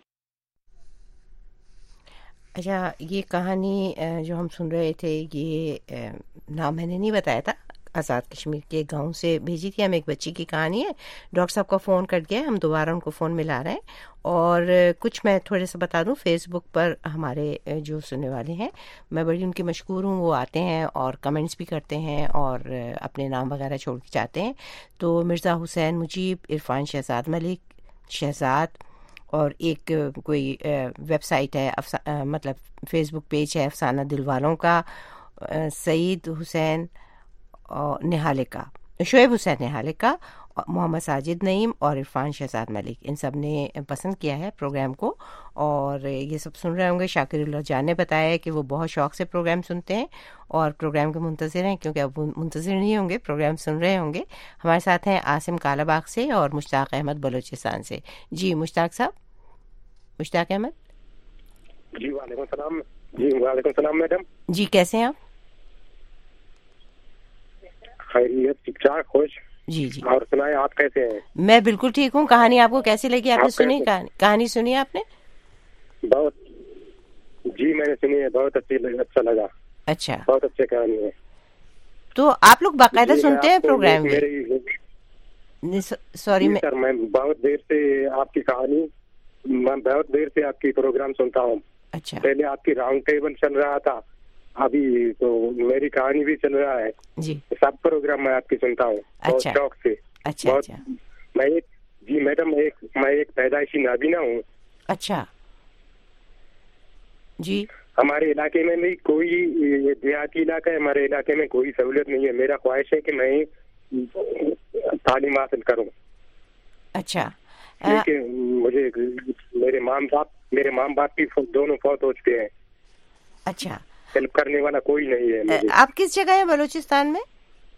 اچھا, یہ کہانی جو ہم سن رہے تھے یہ نام میں نے نہیں بتایا تھا, آزاد کشمیر کے گاؤں سے بھیجی تھی ہم. ایک بچی کی کہانی ہے. ڈاکٹر صاحب کا فون کٹ گیا, ہم دوبارہ ان کو فون ملا رہے ہیں. اور کچھ میں تھوڑے سے بتا دوں, فیس بک پر ہمارے جو سننے والے ہیں میں بڑی ان کی مشکور ہوں, وہ آتے ہیں اور کمنٹس بھی کرتے ہیں اور اپنے نام وغیرہ چھوڑ کے جاتے ہیں. تو مرزا حسین مجیب, عرفان شہزاد ملک, شہزاد, اور ایک کوئی ویب سائٹ ہے, مطلب فیس بک پیج ہے افسانہ دل والوں کا, سعید حسین نہالے کا, شعیب حسین نہالے کا, محمد ساجد نعیم اور عرفان شہزاد ملک, ان سب نے پسند کیا ہے پروگرام کو اور یہ سب سن رہے ہوں گے. شاکر اللہ جان نے بتایا کہ وہ بہت شوق سے پروگرام سنتے ہیں اور پروگرام کے منتظر ہیں, کیونکہ اب منتظر نہیں ہوں گے, پروگرام سن رہے ہوں گے. ہمارے ساتھ ہیں عاصم کالا باغ سے اور مشتاق احمد بلوچستان سے. جی مشتاق صاحب, مشتاق احمد. جی وعلیکم السلام. جی وعلیکم السلام میڈم. جی کیسے ہیں آپ؟ خیریت, ٹھیک ٹھاک, خوش. جی جی. اور سنائیں آپ کیسے ہیں؟ میں بالکل ٹھیک ہوں. کہانی آپ کو کیسی لگی؟ آپ نے سنی کہانی؟ سنی آپ نے؟ بہت, جی میں نے سنی ہے, بہت اچھی اچھا لگا. اچھا, بہت اچھی کہانی ہے. تو آپ لوگ باقاعدہ سنتے ہیں پروگرام؟ سوری سر, میں بہت دیر سے آپ کی کہانی, میں بہت دیر سے آپ کی پروگرام سنتا ہوں. اچھا. پہلے آپ کی راؤنڈ ٹیبل چل رہا تھا, ابھی تو میری کہانی بھی چل رہا ہے. جی. سب پروگرام میں آپ کی سنتا ہوں بہت شوق سے. اچھا. بہت. میں ایک, جی میڈم, ایک میں ایک پیدائشی نابینا ہوں. اچھا جی. ہمارے علاقے میں بھی کوئی, دیہاتی علاقہ ہے, ہمارے علاقے میں کوئی سہولت نہیں ہے. میرا خواہش ہے کہ میں تعلیم حاصل کروں. اچھا. لیکن مجھے میرے ماں باپ میرے ماں باپ بھی دونوں فوت ہو چکے ہیں. اچھا. ہیلپ کرنے والا کوئی نہیں ہے مجھے. آپ کس جگہ ہیں بلوچستان میں؟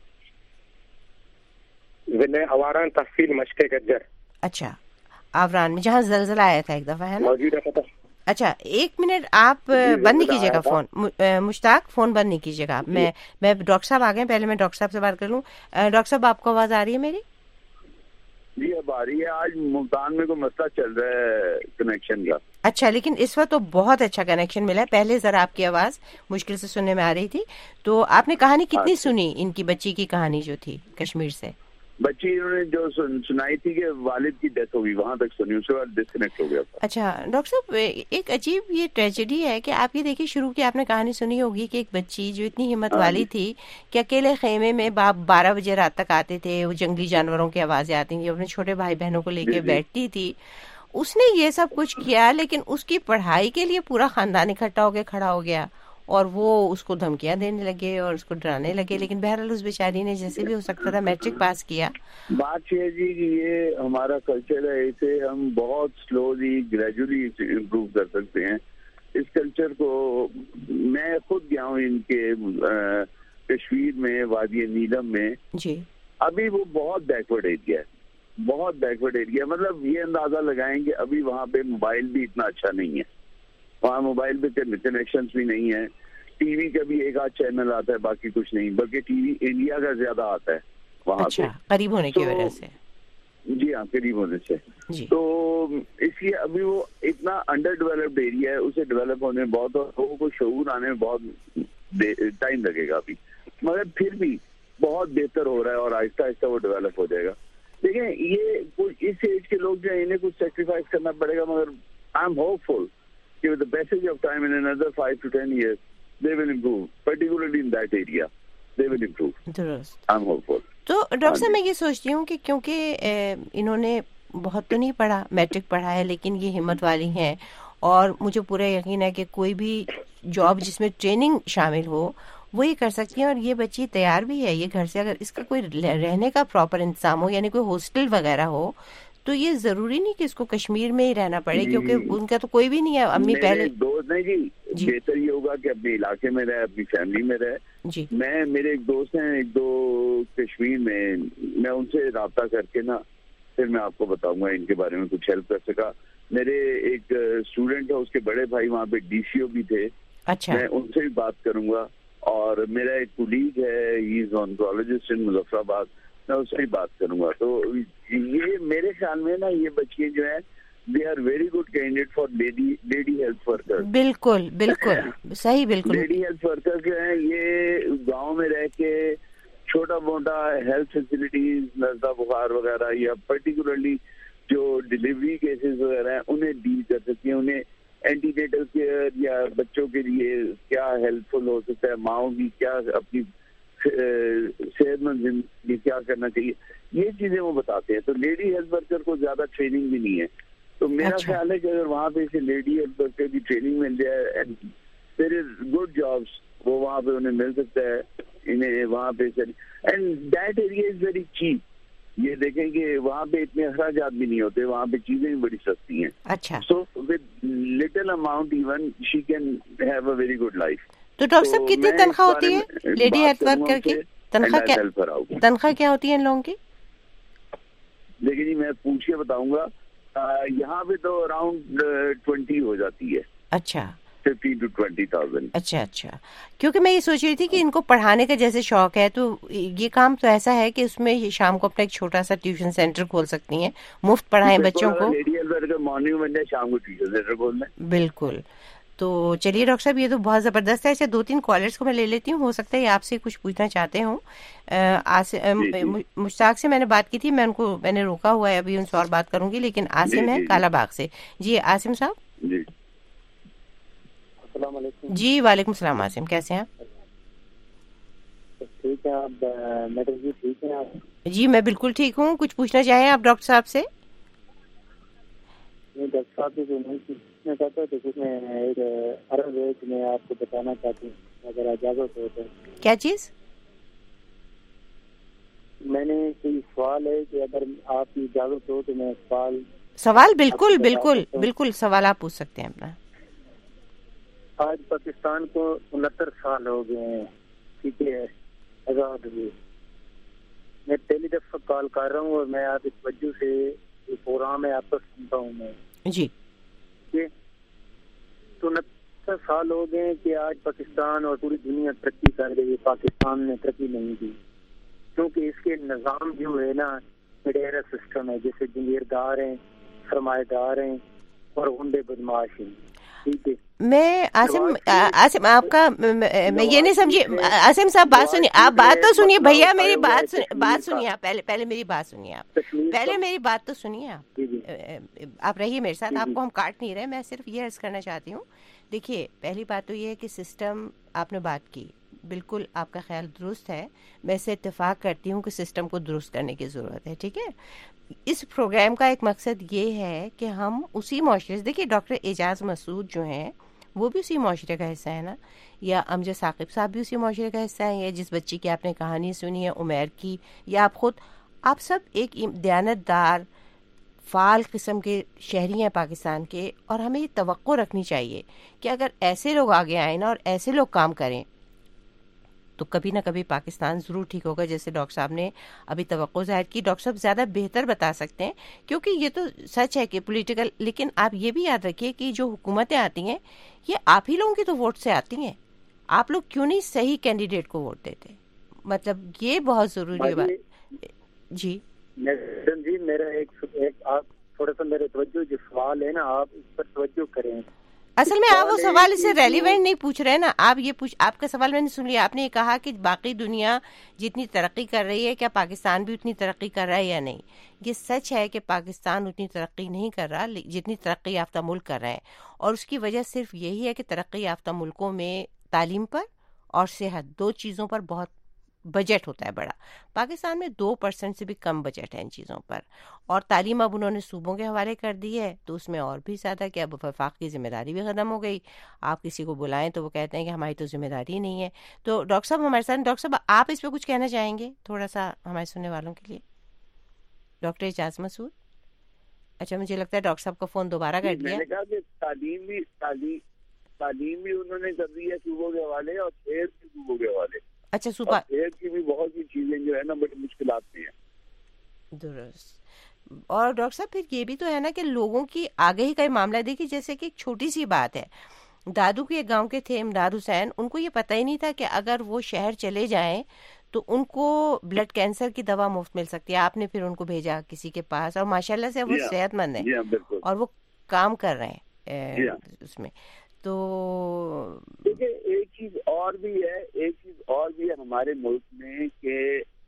ضلع آوران, تحصیل مشق گجر. اچھا, آوران میں جہاں زلزلہ آیا تھا ایک دفعہ, ہے نا؟ موجودہ پتہ. اچھا ایک منٹ, آپ بند نہیں کیجیے گا فون. مشتاق فون بند نہیں کیجیے گا. میں میں ڈاکٹر صاحب آ گئے, پہلے میں ڈاکٹر صاحب سے بات کر لوں. ڈاکٹر صاحب آپ کو آواز آ رہی ہے میری؟ جی اب آ رہی ہے. آج ملتان میں کوئی مسئلہ چل رہا ہے کنیکشن کا. اچھا, لیکن اس وقت تو بہت اچھا کنیکشن ملا ہے. پہلے ذرا آپ کی آواز مشکل سے سننے میں آ رہی تھی. تو آپ نے کہانی کتنی سنی ان کی بچی کی کہانی جو تھی کشمیر سے؟ بچی انہوں نے جو سنائی تھی کہ والد کی ڈیتھ ہوگی, وہاں تک سنی, اس کے بعد ڈسکنیکٹ ہو گیا. اچھا ڈاکٹر صاحب, ایک عجیب یہ ٹریجڈی ہے کہ آپ یہ دیکھیے, شروع کی آپ نے کہانی سنی ہوگی کہ ایک بچی جو اتنی ہمت والی تھی کہ اکیلے خیمے میں باپ بارہ بجے رات تک آتے تھے, وہ جنگلی جانوروں کی آوازیں آتی تھیں, اپنے چھوٹے بھائی بہنوں کو لے کے بیٹھتی تھی. اس نے یہ سب کچھ کیا, لیکن اس کی پڑھائی کے لیے پورا خاندان اکٹھا ہو کے کھڑا ہو گیا اور وہ اس کو دھمکیاں دینے لگے اور اس کو ڈرانے لگے. لیکن بہرحال اس بیچاری نے جیسے بھی ہو سکتا تھا میٹرک پاس کیا. بات یہ ہے جی کہ یہ ہمارا کلچر ہے, اسے ہم بہت سلولی گریجولی امپروو کر سکتے ہیں. اس کلچر کو میں خود گیا ہوں ان کے کشمیر میں, وادی نیلم میں. جی. ابھی وہ بہت بیکورڈ ایریا ہے, بہت بیکورڈ ایریا. مطلب یہ اندازہ لگائیں کہ ابھی وہاں پہ موبائل بھی اتنا اچھا نہیں ہے, وہاں موبائل پہ کنیکشنز بھی نہیں ہے. ٹی وی کا بھی ایک آدھ چینل آتا ہے, باقی کچھ نہیں, بلکہ ٹی وی انڈیا کا زیادہ آتا ہے وہاں پہ, قریب ہونے کی وجہ سے. جی ہاں, قریب ہونے سے. تو اس لیے ابھی وہ اتنا انڈر ڈیولپڈ ایریا ہے, اسے ڈیولپ ہونے میں بہت, اور لوگوں کو شعور آنے میں بہت ٹائم لگے گا ابھی, مگر پھر بھی بہت بہتر ہو رہا ہے اور آہستہ آہستہ وہ ڈیولپ ہو جائے گا. دیکھیں یہ اس ایج کے لوگ جو ہیں انہیں کچھ سیکریفائس کرنا پڑے گا, مگر آئی ایم ہوپ فل کہ with the passage of time in another five to ten years they will improve, particularly in that area they will improve. درست. I'm hopeful. تو ڈاکٹر صاحب میں یہ سوچتی ہوں کہ کیونکہ انہوں نے بہت تو نہیں پڑھا, میٹرک پڑھا ہے, لیکن یہ ہمت والی ہیں اور مجھے پورا یقین ہے کہ کوئی بھی جاب جس میں ٹریننگ شامل ہو وہ یہ کر سکتی ہیں. اور یہ بچی تیار بھی ہے, یہ گھر سے اگر اس کا کوئی رہنے کا پراپر انتظام ہو, یعنی کوئی ہاسٹل وغیرہ ہو, تو یہ ضروری نہیں کہ اس کو کشمیر میں ہی رہنا پڑے, کیونکہ ان کا تو کوئی بھی نہیں ہے. امی پہلے دوست نہیں جی, بہتر یہ ہوگا کہ اپنے علاقے میں رہے, اپنی فیملی میں رہے. جی. میں میرے ایک دوست ہیں ایک دو کشمیر میں, میں ان سے رابطہ کر کے نا پھر میں آپ کو بتاؤں گا ان کے بارے میں کچھ ہیلپ کر سکا. میرے ایک اسٹوڈنٹ ہے, اس کے بڑے بھائی وہاں پہ ڈی سی او بھی تھے, میں ان سے بھی بات کروں گا. اور میرا ایک کولیگ ہے, ہی از آنکولوجسٹ ان مظفر آباد, میں اس سے بھی بات کروں گا. تو یہ میرے خیال میں نا یہ بچیاں جو ہیں they are very good candidate for lady lady health worker. بالکل بالکل صحیح, بالکل. لیڈی ہیلتھ ورکر جو ہیں یہ گاؤں میں رہ کے چھوٹا موٹا ہیلتھ فیسلٹیز, نزلہ بخار وغیرہ, یا پرٹیکولرلی جو ڈلیوری کیسز وغیرہ ہیں انہیں ڈیل کر سکتی ہیں. انہیں اینٹی نیٹل کیئر یا بچوں کے لیے کیا ہیلپ فل ہو سکتا ہے, ماؤں کی کیا اپنی صحت مند زندگی کیا کرنا چاہیے, یہ چیزیں وہ بتاتے ہیں. تو لیڈی ہیلتھ ورکر کو زیادہ ٹریننگ بھی نہیں ہے. تو میرا خیال ہے کہ اگر وہاں پہ اسے لیڈی ہیلتھ ورکر کی ٹریننگ مل جائے and there is good jobs, وہ وہاں پہ انہیں مل سکتا ہے انہیں وہاں پہ. And that area is very cheap. یہ دیکھیں کہ وہاں پہ اتنے اخراجات بھی نہیں ہوتے, وہاں پہ چیزیں بھی بڑی سستی ہیں. اچھا. So with little amount even she can have a very good life. تو ڈاکٹر صاحب کتنی تنخواہ ہوتی ہے لیڈی ہیلتھ ورکر کی؟ تنخواہ کیا تنخواہ کیا ہوتی ہے ان لوگوں کی؟ دیکھیں جی میں پوچھ کے بتاؤں گا. یہاں پہ تو اراؤنڈ ٹوینٹی ہو جاتی ہے. اچھا, ففٹین ٹو ٹوینٹی تھاؤزینڈ. اچھا اچھا. کیونکہ میں یہ سوچ رہی تھی کہ ان کو پڑھانے کا جیسے شوق ہے, تو یہ کام تو ایسا ہے کہ اس میں شام کو اپنا ایک چھوٹا سا ٹیوشن سینٹر کھول سکتی ہیں, مفت پڑھائیں بچوں کو. مارننگ میں شام کو ٹیوشن سینٹر کھولنا. بالکل. تو چلیے ڈاکٹر صاحب یہ تو بہت زبردست ہے. ایسے دو تین کالرس کو میں لے لیتی ہوں, ہو سکتا ہے آپ سے کچھ پوچھنا چاہتے ہوں. مشتاق سے میں نے بات کی تھی, میں ان کو میں نے روکا ہوا ہے, ابھی ان سے اور بات کروں گی. لیکن عاصم ہے کالا باغ سے. جی عاصم صاحب. جی السلام علیکم. جی وعلیکم السلام. عاصم کیسے ہیں آپ؟ ٹھیک ہے آپ؟ میڈم جی ٹھیک ہیں آپ؟ جی میں بالکل ٹھیک ہوں. کچھ پوچھنا چاہیں آپ ڈاکٹر صاحب سے؟ میں ڈاکٹر صاحب سے جو نہیں پوچھنا چاہتا تو کچھ میں ایک عرض ہے کہ میں آپ کو بتانا چاہتی ہوں اگر اجازت ہو تو. کیا چیز؟ میں نے کوئی سوال ہے کہ اگر آپ کی اجازت ہو تو میں سوال سوال بالکل بالکل بالکل سوال آپ پوچھ سکتے ہیں اپنا. آج پاکستان کو انہتر سال ہو گئے ہیں, ٹھیک ہے, آزاد ہوئے. میں پہلی دفعہ کال کر رہا ہوں اور میں آپ اس وجہ سے پروگرام میں آپ کو سنتا ہوں میں. جی تو انہتر سال ہو گئے کہ آج پاکستان اور پوری دنیا ترقی کر رہی ہے, پاکستان نے ترقی نہیں کی کیونکہ اس کے نظام جو ہے نا فیڈرل سسٹم ہے, جیسے جگیردار ہیں, سرمایہ دار ہیں اور غنڈے بدماش ہیں. ٹھیک ہے. میں عاصم عاصم آپ کا میں یہ نہیں سمجھی. عاصم صاحب بات سنیے, آپ بات تو سنیے بھیا, میری بات بات سنیے آپ. پہلے پہلے میری بات سنیے آپ, پہلے میری بات تو سنیے آپ. آپ رہیے میرے ساتھ, آپ کو ہم کاٹ نہیں رہے. میں صرف یہ عرض کرنا چاہتی ہوں. دیکھیے پہلی بات تو یہ ہے کہ سسٹم آپ نے بات کی, بالکل آپ کا خیال درست ہے. میں اس سے اتفاق کرتی ہوں کہ سسٹم کو درست کرنے کی ضرورت ہے. ٹھیک ہے. اس پروگرام کا ایک مقصد یہ ہے کہ ہم اسی معاشرے سے, دیکھیے ڈاکٹر اعجاز مسعود جو ہیں وہ بھی اسی معاشرے کا حصہ ہے نا, یا امجد ثاقب صاحب بھی اسی معاشرے کا حصہ ہیں, یا جس بچی کی آپ نے کہانی سنی ہے عمیر کی, یا آپ خود, آپ سب ایک دیانت دار فعال قسم کے شہری ہیں پاکستان کے. اور ہمیں یہ توقع رکھنی چاہیے کہ اگر ایسے لوگ آگے آئیں نا اور ایسے لوگ کام کریں تو کبھی نہ کبھی پاکستان ضرور ٹھیک ہوگا. جیسے ڈاکٹر صاحب نے ابھی توقع ظاہر کی, ڈاکٹر صاحب زیادہ بہتر بتا سکتے ہیں کیونکہ یہ تو سچ ہے کہ پولیٹیکل, لیکن آپ یہ بھی یاد رکھیے کہ جو حکومتیں آتی ہیں یہ آپ ہی لوگوں کی تو ووٹ سے آتی ہیں. آپ لوگ کیوں نہیں صحیح کینڈیڈیٹ کو ووٹ دیتے؟ مطلب یہ بہت ضروری بات. جی میڈم جی میرا ایک آپ تھوڑا سا میرے توجہ جو سوال ہے نا آپ اس پر توجہ کریں. اصل میں آپ وہ سوال اس سے ریلیونٹ نہیں پوچھ رہے نا. آپ یہ پوچھ, آپ کا سوال میں نے سن لیا. آپ نے یہ کہا کہ باقی دنیا جتنی ترقی کر رہی ہے کیا پاکستان بھی اتنی ترقی کر رہا ہے یا نہیں. یہ سچ ہے کہ پاکستان اتنی ترقی نہیں کر رہا جتنی ترقی یافتہ ملک کر رہے ہیں, اور اس کی وجہ صرف یہی ہے کہ ترقی یافتہ ملکوں میں تعلیم پر اور صحت, دو چیزوں پر بہت بجٹ ہوتا ہے بڑا. پاکستان میں دو پرسنٹ سے بھی کم بجٹ ہے ان چیزوں پر, اور تعلیم اب انہوں نے صوبوں کے حوالے کر دی ہے تو اس میں اور بھی زیادہ کہ اب وفاق کی ذمہ داری بھی ختم ہو گئی. آپ کسی کو بلائیں تو وہ کہتے ہیں کہ ہماری تو ذمہ داری نہیں ہے. تو ڈاکٹر صاحب ہمارے ساتھ, ڈاکٹر صاحب آپ اس پہ کچھ کہنا چاہیں گے تھوڑا سا ہمارے سننے والوں کے لیے؟ ڈاکٹر اعجاز مسعود. اچھا مجھے لگتا ہے ڈاکٹر صاحب کا فون دوبارہ کر دیا. میں نے کہا کہ تعلیم بھی تعلیم تعلیم بھی انہوں نے کر دی ہے صوبوں کے حوالے, اور صحت بھی صوبوں کے حوالے. اچھا صوبہ صحت کی بھی بہت سی چیزیں جو ہے نا بڑی مشکلات میں ہیں. درست. اور ڈاکٹر صاحب پھر یہ بھی تو ہے نا کہ لوگوں کی آگے ہی کا معاملہ دیکھیے، جیسے کہ ایک چھوٹی سی بات ہے، دادو کے ایک گاؤں کے تھے امداد حسین، ان کو یہ پتہ ہی نہیں تھا کہ اگر وہ شہر چلے جائیں تو ان کو بلڈ کینسر کی دوا مفت مل سکتی ہے. آپ نے پھر ان کو بھیجا کسی کے پاس، اور ماشاءاللہ سے وہ صحت مند ہیں اور وہ کام کر رہے ہیں اس میں. تو دیکھیے ایک چیز اور بھی ہے، ایک چیز اور بھی ہے ہمارے ملک میں کہ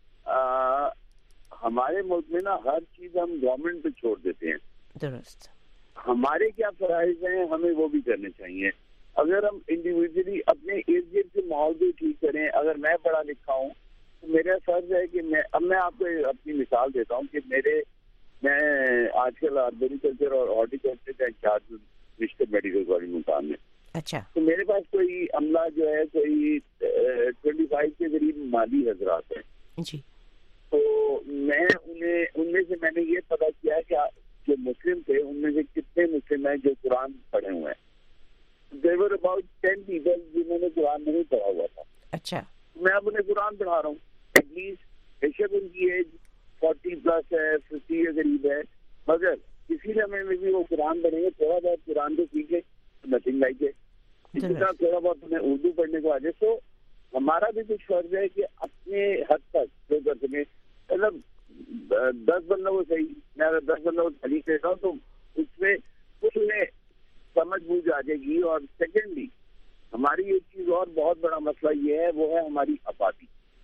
ہمارے ملک میں نا ہر چیز ہم گورنمنٹ پہ چھوڑ دیتے ہیں. درست. ہمارے کیا فرائض ہیں ہمیں وہ بھی کرنے چاہیے. اگر ہم انڈیویجلی اپنے ارد گرد کے ماحول بھی ٹھیک کریں، اگر میں پڑھا لکھا ہوں تو میرا فرض ہے کہ میں اب میں آپ کو اپنی مثال دیتا ہوں کہ میرے میں آج کل ایگریکلچر اور ہارٹیکلچر کا انچارج رشتے میڈیکل کالج مقام میں. اچھا. تو میرے پاس کوئی عملہ جو ہے کوئی ٹوینٹی فائیو کے قریب مالی حضرات ہیں. جی. تو میں انہیں ان میں سے میں نے یہ پتا کیا کہ جو مسلم تھے ان میں سے کتنے مسلم ہیں جو قرآن پڑھے ہوئے ہیں. There were about ten people جنہوں نے قرآن نہیں پڑھا ہوا تھا. اچھا. میں اب انہیں قرآن پڑھا رہا ہوں. ایٹ لیسٹ بے شک ان کی ایج فورٹی پلس ہے، ففٹی کے قریب ہے، مگر اسی لمحے میں بھی وہ قرآن پڑھیں گے، تھوڑا بہت قرآن کو سیکھے، نتھنگ لائک ہے. اسی طرح تھوڑا بہت انہیں اردو پڑھنے کو آ جائے. تو ہمارا بھی کچھ فرض ہے کہ اپنے حد تک جو کر سکیں. مطلب دس بندوں کو صحیح، میں اگر دس بندوں کو تعلیم دیتا ہوں تو اس میں کچھ انہیں سمجھ بوجھ آ جائے گی. اور سیکنڈلی ہماری ایک چیز اور بہت بڑا مسئلہ یہ ہے، وہ ہے ہماری آبادی.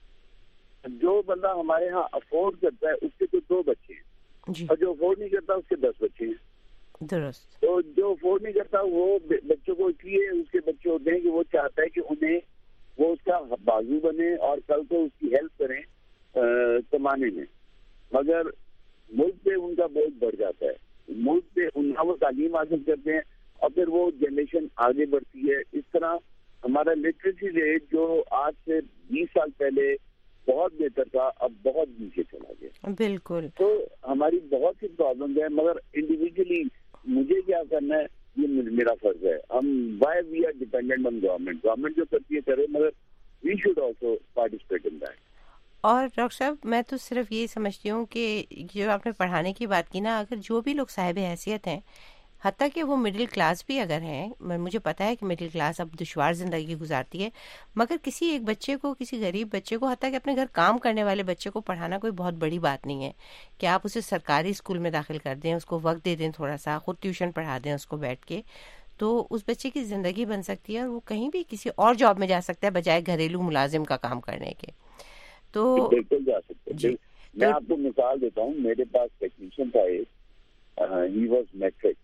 جو بندہ ہمارے ہاں افورڈ کرتا ہے اس کے تو دو بچے ہیں جی. اور جو افورڈ نہیں کرتا اس کے دس بچے ہیں. درست. تو جو افورڈ نہیں کرتا وہ بچوں کو اس لیے اس کے بچے ہوتے ہیں کہ وہ چاہتا ہے کہ انہیں وہ اس کا بازو بنے اور کل کو اس کی ہیلپ کریں کمانے میں. مگر ملک پہ ان کا بوجھ بڑھ جاتا ہے. ملک پہ ان وہ تعلیم حاصل کرتے ہیں اور پھر وہ جنریشن آگے بڑھتی ہے. اس طرح ہمارا لٹریسی ریٹ جو آج سے بیس سال پہلے بہت بہتر تھا اب بہت نیچے چلا گیا. بالکل. تو ہماری بہت سی پرابلمز ہیں، مگر انڈیویجلی مجھے کیا کرنا ہے یہ میرا فرض ہے. ہم why we are dependent on government. Government جو کرتی ہے کرے، مگر we should also participate in that. اور ڈاکٹر صاحب میں تو صرف یہی سمجھتی ہوں کہ جو آپ نے پڑھانے کی بات کی نا، اگر جو بھی لوگ صاحب حیثیت ہیں، حتیٰ کہ وہ مڈل کلاس بھی اگر ہیں، مجھے پتا ہے کہ مڈل کلاس اب دشوار زندگی گزارتی ہے، مگر کسی ایک بچے کو، کسی غریب بچے کو، حتیٰ کہ اپنے گھر کام کرنے والے بچے کو پڑھانا کوئی بہت بڑی بات نہیں ہے کہ آپ اسے سرکاری اسکول میں داخل کر دیں، اس کو وقت دے دیں، تھوڑا سا خود ٹیوشن پڑھا دیں اس کو بیٹھ کے، تو اس بچے کی زندگی بن سکتی ہے اور وہ کہیں بھی کسی اور جاب میں جا سکتا ہے بجائے گھریلو ملازم کا کام کرنے کے. تو بالکل جا سکتے ہیں. میں آپ کو مثال دیتا ہوں. میرے پاس ٹیکنیشین تھا ایک، ہی واز میٹرک.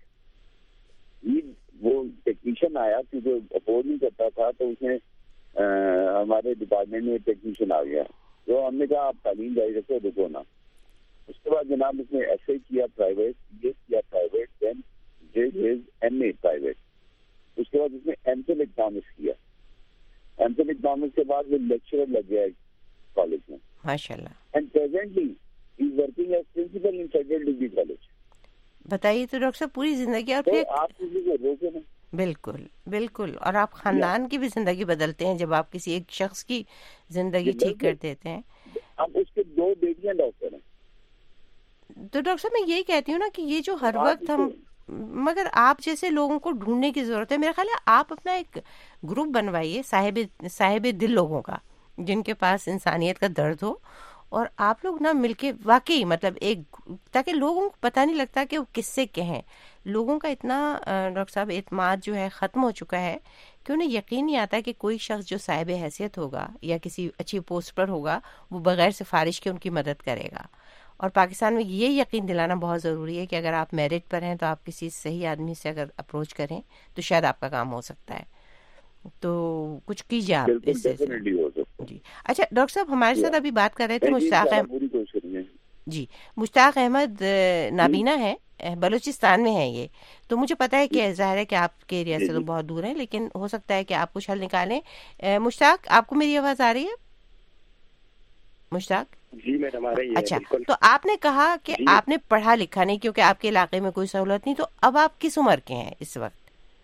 وہ ٹیکنیشین آیا کیونکہ افورڈ نہیں کرتا تھا تو اس نے ہمارے ڈپارٹمنٹ میں ٹیکنیشین آ گیا. تو ہم نے کہا آپ تعلیم جاری رکھو، رکو نا. اس کے بعد جناب اس نے ایس اے کیا پرائیویٹ، بی ایس کیا private, then did his M A private. اس کے بعد اس نے ایم فل اکنامکس کیا. ایم فل اکنامکس کے بعد وہ لیکچرر لگ گیا کالج میں ماشاءاللہ. And presently he is working as principal in federal degree college. بتائیے تو ڈاکٹر صاحب پوری زندگی. اور پھر آپ کسی کو روکے نا. بالکل بالکل. اور آپ خاندان کی بھی زندگی بدلتے ہیں جب آپ کسی ایک شخص کی زندگی ٹھیک کر دیتے ہیں. اب اس کے دو بیٹیاں ڈاکٹر ہیں. تو ڈاکٹر صاحب میں یہی کہتی ہوں نا کہ یہ جو ہر وقت ہم، مگر آپ جیسے لوگوں کو ڈھونڈنے کی ضرورت ہے. میرا خیال ہے آپ اپنا ایک گروپ بنوائیے صاحب صاحب دل لوگوں کا، جن کے پاس انسانیت کا درد ہو، اور آپ لوگ نہ مل کے واقعی مطلب ایک، تاکہ لوگوں کو پتہ نہیں لگتا کہ وہ کس سے کہیں. لوگوں کا اتنا ڈاکٹر صاحب اعتماد جو ہے ختم ہو چکا ہے کہ انہیں یقین نہیں آتا کہ کوئی شخص جو صاحب حیثیت ہوگا یا کسی اچھی پوسٹ پر ہوگا وہ بغیر سفارش کے ان کی مدد کرے گا. اور پاکستان میں یہ یقین دلانا بہت ضروری ہے کہ اگر آپ میرٹ پر ہیں تو آپ کسی صحیح آدمی سے اگر اپروچ کریں تو شاید آپ کا کام ہو سکتا ہے. تو کچھ کیجیے آپ اس سے. جی اچھا ڈاکٹر صاحب ہمارے ساتھ ابھی بات کر رہے تھے مشتاق احمد. جی مشتاق احمد نابینا ہے، بلوچستان میں ہے یہ. تو مجھے پتا ہے کہ ظاہر ہے کہ آپ کے ایریا سے تو بہت دور ہیں، لیکن ہو سکتا ہے کہ آپ کچھ حل نکالیں. مشتاق آپ کو میری آواز آ رہی ہے؟ مشتاق جی میڈم آ رہی ہے. اچھا تو آپ نے کہا کہ آپ نے پڑھا لکھا نہیں کیونکہ آپ کے علاقے میں کوئی سہولت نہیں، تو اب آپ کس عمر کے ہیں اس وقت؟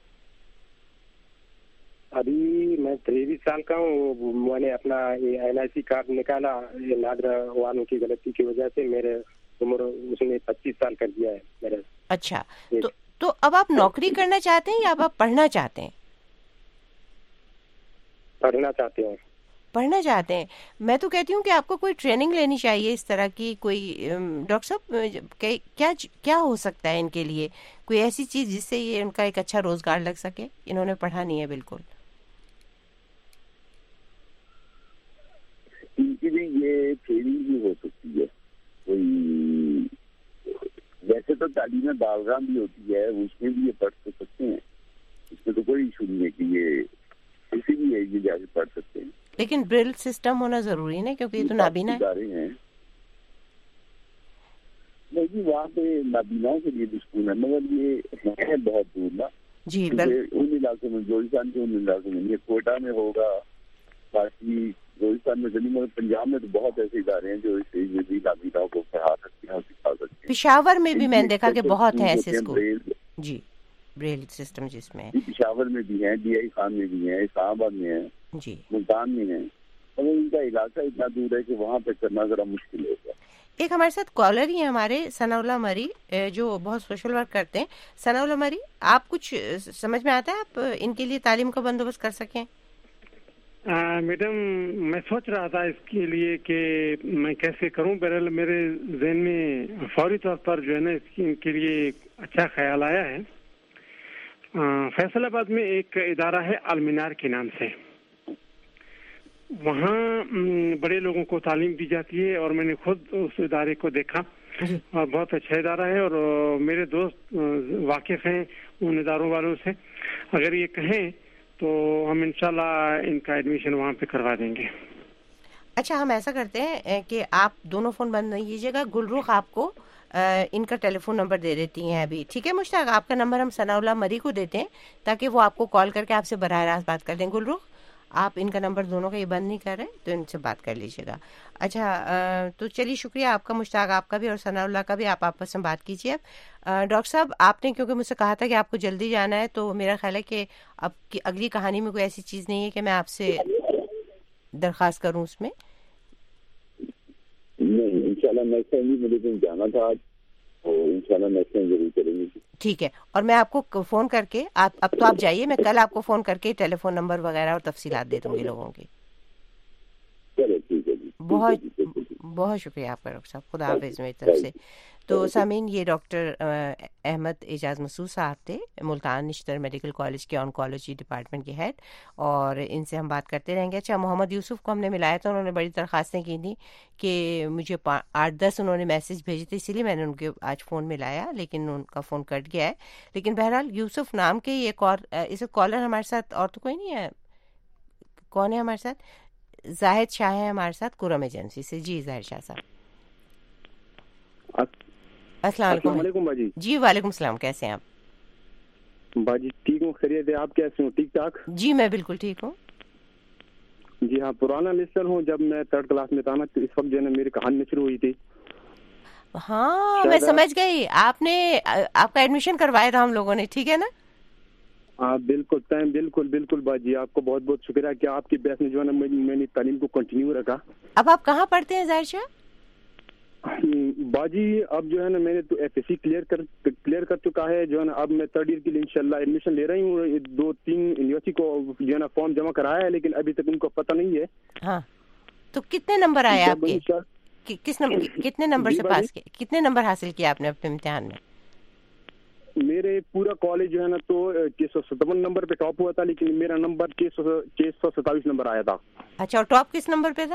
ابھی میں تریویس سال کا ہوں. میں نے اپنا این آئی سی کارڈ نکالا، یہ نادرا والوں کی غلطی کی وجہ سے. میرے عمر اس نے پچیس سال کر دیا ہے میرا. اچھا, تو تو اب آپ نوکری کرنا چاہتے ہیں یا اب آپ پڑھنا چاہتے ہیں؟ پڑھنا چاہتے ہیں. پڑھنا چاہتے ہیں. میں تو کہتی ہوں کہ آپ کو کوئی ٹریننگ لینی چاہیے اس طرح کی. کوئی ڈاکٹر صاحب کیا کیا ہو سکتا ہے ان کے لیے کوئی ایسی چیز جس سے یہ ان کا ایک اچھا روزگار لگ سکے؟ انہوں نے پڑھا نہیں ہے بالکل. ان کی بھی یہ ٹریننگ بھی ہو سکتی ہے. کوئی ویسے تو تعلیم باغام بھی ہوتی ہے, اس میں بھی یہ پڑھ تو سکتے ہیں, اس میں تو کوئی ایشو نہیں ہے کہ یہ کسی بھی ایج میں جا کے پڑھ سکتے ہیں. لیکن بریل سسٹم ہونا ضروری ہے کیونکہ یہ تو نابینا ہے. نہیں جی, وہاں پہ نابیناؤں کے لیے بھی اسکول ہے, مگر یہ ہے بہت دور نا. جی, ان علاقوں میں جوہستان کے ان علاقوں میں, یہ کوئٹہ میں ہوگا, باقی جوہستان میں چلی, مگر پنجاب میں تو بہت ایسے ادارے ہیں جو اس ایج میں بھی نابیناؤں کو پڑھا سکتے ہیں اور سکھا سکتے ہیں. پشاور میں بھی میں نے دیکھا کہ بہت ہیں ایسے اسکول. جی, بریل سسٹم جس میں پشاور میں بھی ہیں, ڈی آئی خان میں بھی ہیں, اسلام آباد میں ہیں, جی ملتان میں ہیں, مگر ان کا علاقہ اتنا دور ہے کہ وہاں پہ کرنا ذرا مشکل ہوگا. ایک ہمارے ساتھ کالر ہی ہیں ہمارے ثناء اللہ مری, جو بہت سوشل ورک کرتے ہیں. ثناء اللہ مری, آپ کچھ سمجھ میں آتا ہے آپ ان کے لیے تعلیم کا بندوبست کر سکیں؟ میڈم میں سوچ رہا تھا اس کے لیے کہ میں کیسے کروں. بہرحال میرے ذہن میں فوری طور پر جو ہے نا ان کے لیے اچھا خیال آیا ہے. فیصل آباد میں ایک ادارہ ہے المنار کے نام سے, وہاں بڑے لوگوں کو تعلیم دی جاتی ہے اور میں نے خود اس ادارے کو دیکھا اور بہت اچھا ادارہ ہے اور میرے دوست واقف ہیں ان اداروں والوں سے. اگر یہ کہیں تو ہم انشاءاللہ ان کا ایڈمیشن وہاں پہ کروا دیں گے. اچھا, ہم ایسا کرتے ہیں کہ آپ دونوں فون بند نہیں کیجیے گا. گلرخ آپ کو ان کا ٹیلی فون نمبر دے دیتی ہیں ابھی, ٹھیک ہے مشتاق؟ آپ کا نمبر ہم ثناء اللہ مری کو دیتے ہیں تاکہ وہ آپ کو کال کر کے آپ سے براہ راست بات کر دیں. گلرخ, آپ ان کا نمبر دونوں کا یہ بند نہیں کر رہے تو ان سے بات کر لیجیے گا. اچھا, تو چلیے شکریہ آپ کا, مشتاق آپ کا بھی اور ثناء اللہ کا بھی. آپ آپس میں بات کیجیے. اب ڈاکٹر صاحب, آپ نے کیونکہ مجھ سے کہا تھا کہ آپ کو جلدی جانا ہے, تو میرا خیال ہے کہ اب کی اگلی کہانی میں کوئی ایسی چیز نہیں ہے کہ میں آپ سے درخواست کروں اس میں. نہیں, انشاءاللہ نیکسٹ ٹائم بھی مجھے جانا تھا آج, اور انشاءاللہ نیکسٹ ٹائم ضرور کریں گے. ٹھیک ہے, اور میں آپ کو فون کر کے, آپ اب تو آپ جائیے, میں کل آپ کو فون کر کے ٹیلی فون نمبر وغیرہ اور تفصیلات دے دوں گی لوگوں کی. بہت بہت شکریہ آپ کا ڈاکٹر صاحب, خدا حافظ میری طرف سے. تو سامعین, یہ ڈاکٹر احمد اعجاز مسعود صاحب تھے, ملتان نشتر میڈیکل کالج کے آنکولوجی ڈپارٹمنٹ کے ہیڈ, اور ان سے ہم بات کرتے رہیں گے. اچھا, محمد یوسف کو ہم نے ملایا تو انہوں نے بڑی درخواستیں کی تھیں کہ مجھے آٹھ دس انہوں نے میسج بھیجے تھے, اسی لیے میں نے ان کے آج فون ملایا, لیکن ان کا فون کٹ گیا ہے. لیکن بہرحال یوسف نام کے ایک اور اس کالر ہمارے ساتھ, اور تو کوئی نہیں ہے, کون ہے ہمارے ساتھ؟ زاہد شاہ ہے ہمارے ساتھ کرم ایجنسی سے. جی زاہد شاہ صاحب, السلام علیکم باجی. جی وعلیکم السلام, کیسے ہیں آپ؟ باجی ٹھیک ہوں, خیریت ہے, آپ کیسے ہوں؟ ٹھیک ٹھاک. جی میں بالکل ٹھیک ہوں. جی ہاں, پرانا لسٹر ہوں, جب میں تھرڈ کلاس میں تھا نا تو اس وقت جو ہے نا میری کہانی شروع ہوئی تھی. ہاں میں سمجھ گئی, آپ نے آپ کا ایڈمیشن کروایا تھا ہم لوگوں نے, ٹھیک ہے نا؟ ہاں بالکل ٹائم, بالکل بالکل باجی, آپ کو بہت بہت شکریہ کہ آپ کی بیس نے جو ہے نا میں نے تعلیم کو کنٹینیو رکھا. اب آپ کہاں پڑھتے ہیں زاہد شاہ؟ باجی اب جو ہے نا میں نے تو ایف ایس سی کلیئر کر کلیئر کر چکا ہے, جو ہے نا اب میں تھرڈ ایئر کے لیے انشاءاللہ ایڈمیشن لے رہی ہوں. دو تین یونیورسٹی کو جو ہے نا فارم جمع کرایا ہے, لیکن ابھی تک ان کو پتہ نہیں ہے. ہاں, تو کتنے نمبر آئے آپ کے؟ کس نمبر, کتنے نمبر سے پاس کیے, کتنے نمبر حاصل کیا آپ نے اپنے امتحان میں؟ میرے پورا کالج جو ہے نا تو چھ سو ستاون نمبر پہ ٹاپ ہوا تھا, لیکن میرا نمبر چھ سو چھ سو ستاویس نمبر آیا تھا. اچھا, اور ٹاپ کس نمبر پہ تھا؟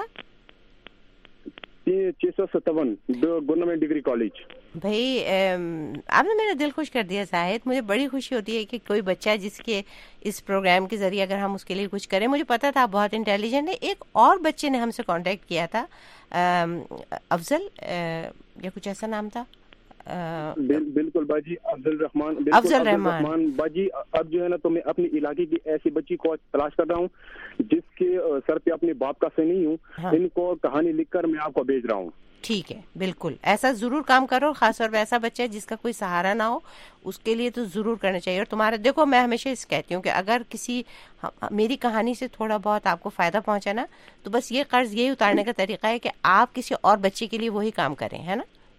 چھ سو ستاون, گورنمنٹ ڈگری کالج. بھائی آپ نے میرا دل خوش کر دیا زاہد, مجھے بڑی خوشی ہوتی ہے کہ کوئی بچہ جس کے اس پروگرام کے ذریعے اگر ہم اس کے لیے کچھ کریں. مجھے پتا تھا آپ بہت انٹیلیجنٹ ہے. ایک اور بچے نے ہم سے کانٹیکٹ کیا تھا, افضل یا کچھ ایسا نام تھا. بالکل باجی, افضل رحمان. افضل رحمان باجی, اب جو ہے نا تو میں اپنے علاقے کی ایسی بچی کو تلاش کر رہا ہوں جس کے سر پہ اپنے باپ کا سے نہیں ہوں. ہاں. ان کو کہانی لکھ کر میں آپ کو بھیج رہا ہوں. ٹھیک ہے, بالکل ایسا ضرور کام کرو, خاص طور پہ ایسا بچہ ہے جس کا کوئی سہارا نہ ہو, اس کے لیے تو ضرور کرنا چاہیے. اور تمہارا دیکھو, میں ہمیشہ اس کہتی ہوں کہ اگر کسی میری کہانی سے تھوڑا بہت آپ کو فائدہ پہنچا نا, تو بس یہ قرض یہی اتارنے کا طریقہ ہے کہ آپ کسی اور بچے کے لیے وہی کام کریں, ہے نا.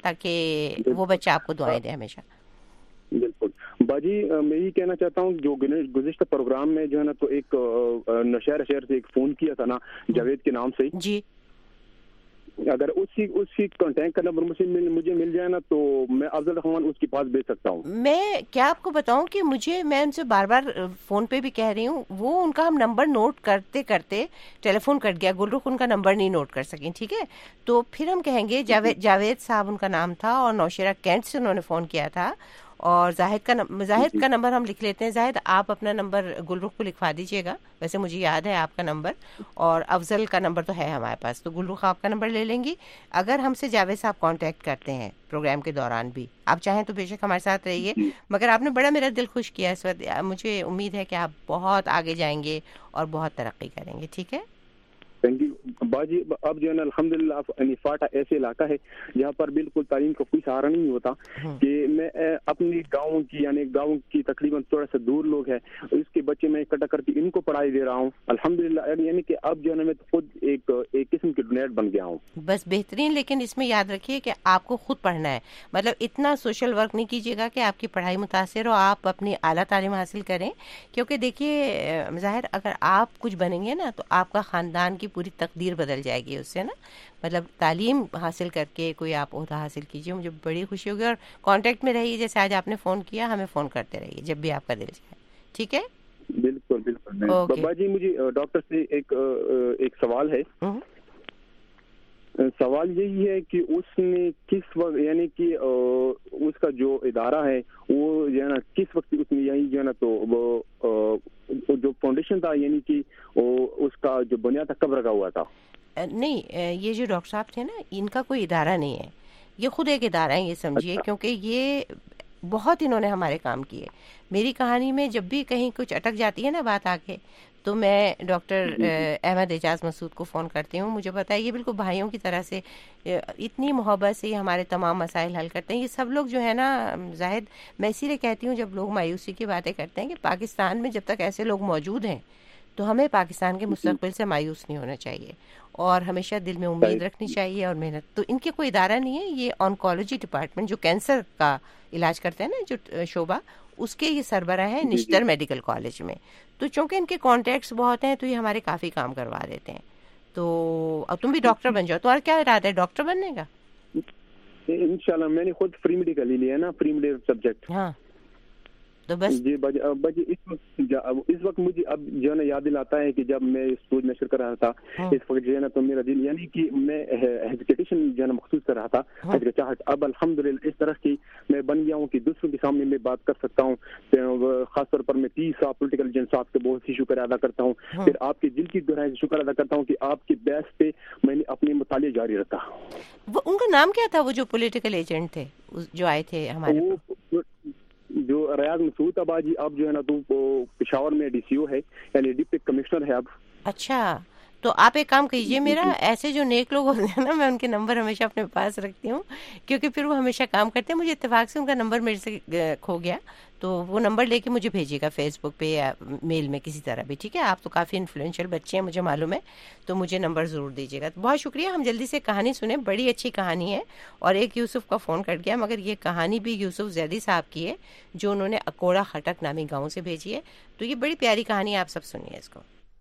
تاکہ وہ بچہ آپ کو دعائیں دے ہمیشہ. بالکل باجی میں یہ کہنا چاہتا ہوں جو گزشتہ پروگرام میں جو ہے نا تو ایک نوشہرہ شہر سے ایک فون کیا تھا نا جاوید کے نام سے جی, اگر اسی اسی کانٹیکٹ کا نمبر مجھے مل مجھے مل جائے نا تو میں افضل رحمان اس کے پاس بھیج سکتا ہوں. میں کیا آپ کو بتاؤں کہ مجھے میں ان سے بار بار فون پہ بھی کہہ رہی ہوں, وہ ان کا ہم نمبر نوٹ کرتے کرتے ٹیلی فون کٹ گیا, گلرخ ان کا نمبر نہیں نوٹ کر سکیں. ٹھیک ہے, تو پھر ہم کہیں گے جاوید جاوید صاحب ان کا نام تھا اور نوشہرہ کینٹ سے انہوں نے فون کیا تھا, اور زاہد کا زاہد کا نمبر ہم لکھ لیتے ہیں. زاہد آپ اپنا نمبر گلرخ کو لکھوا دیجیے گا, ویسے مجھے یاد ہے آپ کا نمبر, اور افضل کا نمبر تو ہے ہمارے پاس, تو گلرخ آپ کا نمبر لے لیں گی. اگر ہم سے جاوید صاحب کانٹیکٹ کرتے ہیں پروگرام کے دوران بھی, آپ چاہیں تو بے شک ہمارے ساتھ رہیے, مگر آپ نے بڑا میرا دل خوش کیا اس وقت. مجھے امید ہے کہ آپ بہت آگے جائیں گے اور بہت ترقی کریں گے. ٹھیک ہے, تھینک یو باجی. اب جو ہے نا الحمدللہ فاٹا ایسے علاقہ ہے جہاں پر بالکل تعلیم کا کوئی سہارا نہیں ہوتا کہ میں اپنی گاؤں کی یعنی گاؤں کی تقریباً تھوڑا سا دور لوگ ہیں, اس کے بچے میں اکٹھا کر کے ان کو پڑھائی دے رہا ہوں الحمدللہ. یعنی کہ اب جو ہے نا میں خود ایک ایک قسم کی ڈونیٹ بن گیا ہوں. بس بہترین, لیکن اس میں یاد رکھیے کہ آپ کو خود پڑھنا ہے, مطلب اتنا سوشل ورک نہیں کیجیے گا کہ آپ کی پڑھائی متاثر ہو, آپ اپنی اعلیٰ تعلیم حاصل کریں. کیونکہ دیکھیے ظاہر اگر آپ کچھ بنیں گے نا تو آپ کا خاندان کی پوری تقدیر بدل جائے گی اس سے نا. مطلب تعلیم حاصل کر کے کوئی آپ عہدہ حاصل کیجیے, مجھے بڑی خوشی ہوگی. اور کانٹیکٹ میں رہیے, جیسے آج آپ نے فون کیا, ہمیں فون کرتے رہیے جب بھی آپ کا دل چاہے. ٹھیک ہے, بالکل بالکل. بابا جی مجھے ڈاکٹر سے ایک ایک سوال ہے. سوال یہی ہے کہ اس نے کس وقت یعنی کہ اس کا جو ادارہ ہے وہ جو ہے نا کس وقت اس میں یہی جو ہے نا تو وہ جو فاؤنڈیشن تھا یعنی کہ اس کا جو بنیاد تھا کب رکھا ہوا تھا؟ نہیں, یہ جو ڈاکٹر صاحب تھے نا ان کا کوئی ادارہ نہیں ہے, یہ خود ایک ادارہ ہے, یہ سمجھیے. کیونکہ یہ بہت انہوں نے ہمارے کام کیے. میری کہانی میں جب بھی کہیں کچھ اٹک جاتی ہے نا بات آ کے, تو میں ڈاکٹر احمد اعجاز مسعود کو فون کرتی ہوں. مجھے پتا ہے یہ بالکل بھائیوں کی طرح سے اتنی محبت سے یہ ہمارے تمام مسائل حل کرتے ہیں. یہ سب لوگ جو ہے نا زاہد, میں اسی لیے کہتی ہوں جب لوگ مایوسی کی باتیں کرتے ہیں کہ پاکستان میں جب تک ایسے لوگ موجود ہیں تو ہمیں پاکستان کے مستقبل سے مایوس نہیں ہونا چاہیے, اور ہمیشہ دل میں امید رکھنی چاہیے اور محنت. تو ان کے کوئی ادارہ نہیں ہے, یہ آنکولوجی ڈپارٹمنٹ جو کینسر کا علاج کرتے ہیں نا جو شعبہ, اس کے یہ سربراہ ہیں نشتر میڈیکل کالج میں. تو چونکہ ان کے کانٹیکٹس بہت ہیں تو یہ ہمارے کافی کام کروا دیتے ہیں. تو اب تم بھی ڈاکٹر بن جاؤ. تمہارا کیا ارادہ ہے, ڈاکٹر بننے کا؟ انشاءاللہ میں نے خود فری میڈیکل ہی لیا نا, فری میڈیکل سبجیکٹ. ہاں تو بس جی باجی باجی اس وقت اس وقت مجھے اب جو ہے نا یاد دلاتا ہے کہ جب میں اسکول میں شروع کر رہا تھا اس وقت جو ہے نا تو میرا دل یعنی کہ میں ہیزیٹیشن جو ہے نا محسوس کر رہا تھا, ہچکچاہٹ. اب الحمدللہ اس طرح کی میں بن گیا ہوں کہ دوسروں کے سامنے میں بات کر سکتا ہوں. خاص طور پر میں تیس صاحب پولیٹیکل ایجنٹ صاحب کے بہت سی شکر ادا کرتا ہوں. پھر آپ کے دل کی گہرائی سے شکر ادا کرتا ہوں کہ آپ کے بیس پہ میں نے اپنے مطالعے جاری رکھا. وہ ان کا نام کیا تھا, وہ جو پولیٹیکل ایجنٹ تھے جو آئے تھے ہمارے؟ جو ریاض مسعود آبادی اب جو ہے نا تو پشاور میں ڈی سی او ہے یعنی ڈپٹی کمشنر ہے اب. اچھا, تو آپ ایک کام کیجئے, میرا ایسے جو نیک لوگ ہوتے ہیں نا میں ان کے نمبر ہمیشہ اپنے پاس رکھتی ہوں کیونکہ پھر وہ ہمیشہ کام کرتے ہیں. مجھے اتفاق سے ان کا نمبر میرے سے کھو گیا, تو وہ نمبر لے کے مجھے بھیجیے گا فیس بک پہ یا میل میں کسی طرح بھی. ٹھیک ہے, آپ تو کافی انفلوئنشیل بچے ہیں مجھے معلوم ہے, تو مجھے نمبر ضرور دیجیے گا. بہت شکریہ. ہم جلدی سے کہانی سنیں, بڑی اچھی کہانی ہے. اور ایک یوسف کا فون کٹ گیا, مگر یہ کہانی بھی یوسف زیدی صاحب کی ہے جو انہوں نے اکوڑا خٹک نامی گاؤں سے بھیجی ہے. تو یہ بڑی پیاری کہانی ہے, آپ سب سنیے اس کو.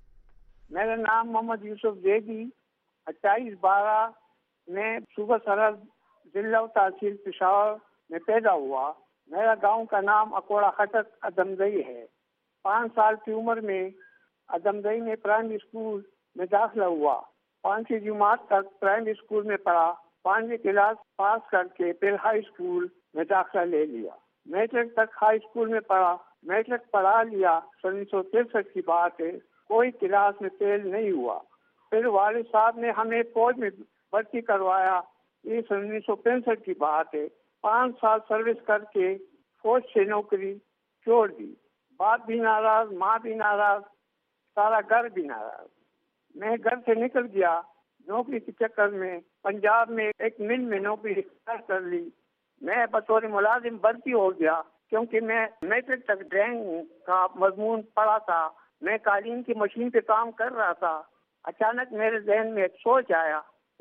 میرا نام محمد یوسف زیدی, اٹھائیس بارہ میں صوبہ سرحد ضلع تحصیل پشاور میں پیدا ہوا. میرا گاؤں کا نام اکوڑا خٹک ادمدئی ہے. پانچ سال کی عمر میں ادمدئی میں پرائمری اسکول میں داخلہ ہوا. پانچویں جماعت تک پرائمری اسکول میں پڑھا. پانچویں کلاس پاس کر کے پھر ہائی اسکول میں داخلہ لے لیا. میٹرک تک ہائی اسکول میں پڑھا. میٹرک پڑھا لیا, سن انیس سو ترسٹھ کی بات ہے. کوئی کلاس میں فیل نہیں ہوا. پھر والد صاحب نے ہمیں فوج میں بھرتی کروایا. یہ سن انیس سو پینسٹھ کی بات ہے. پانچ سال سروس کر کے فوج سے نوکری چھوڑ دی. باپ بھی ناراض, ماں بھی ناراض, سارا گھر بھی ناراض. میں گھر سے نکل گیا. نوکری کے چکر میں پنجاب میں ایک مل میں نوکری اختیار کر لی. میں بطور ملازم بھرتی ہو گیا کیونکہ میں میٹرک تک ڈرائنگ کا مضمون پڑھا تھا. میں قالین کی مشین پہ کام کر رہا تھا. اچانک میرے ذہن میں ایک سوچ آیا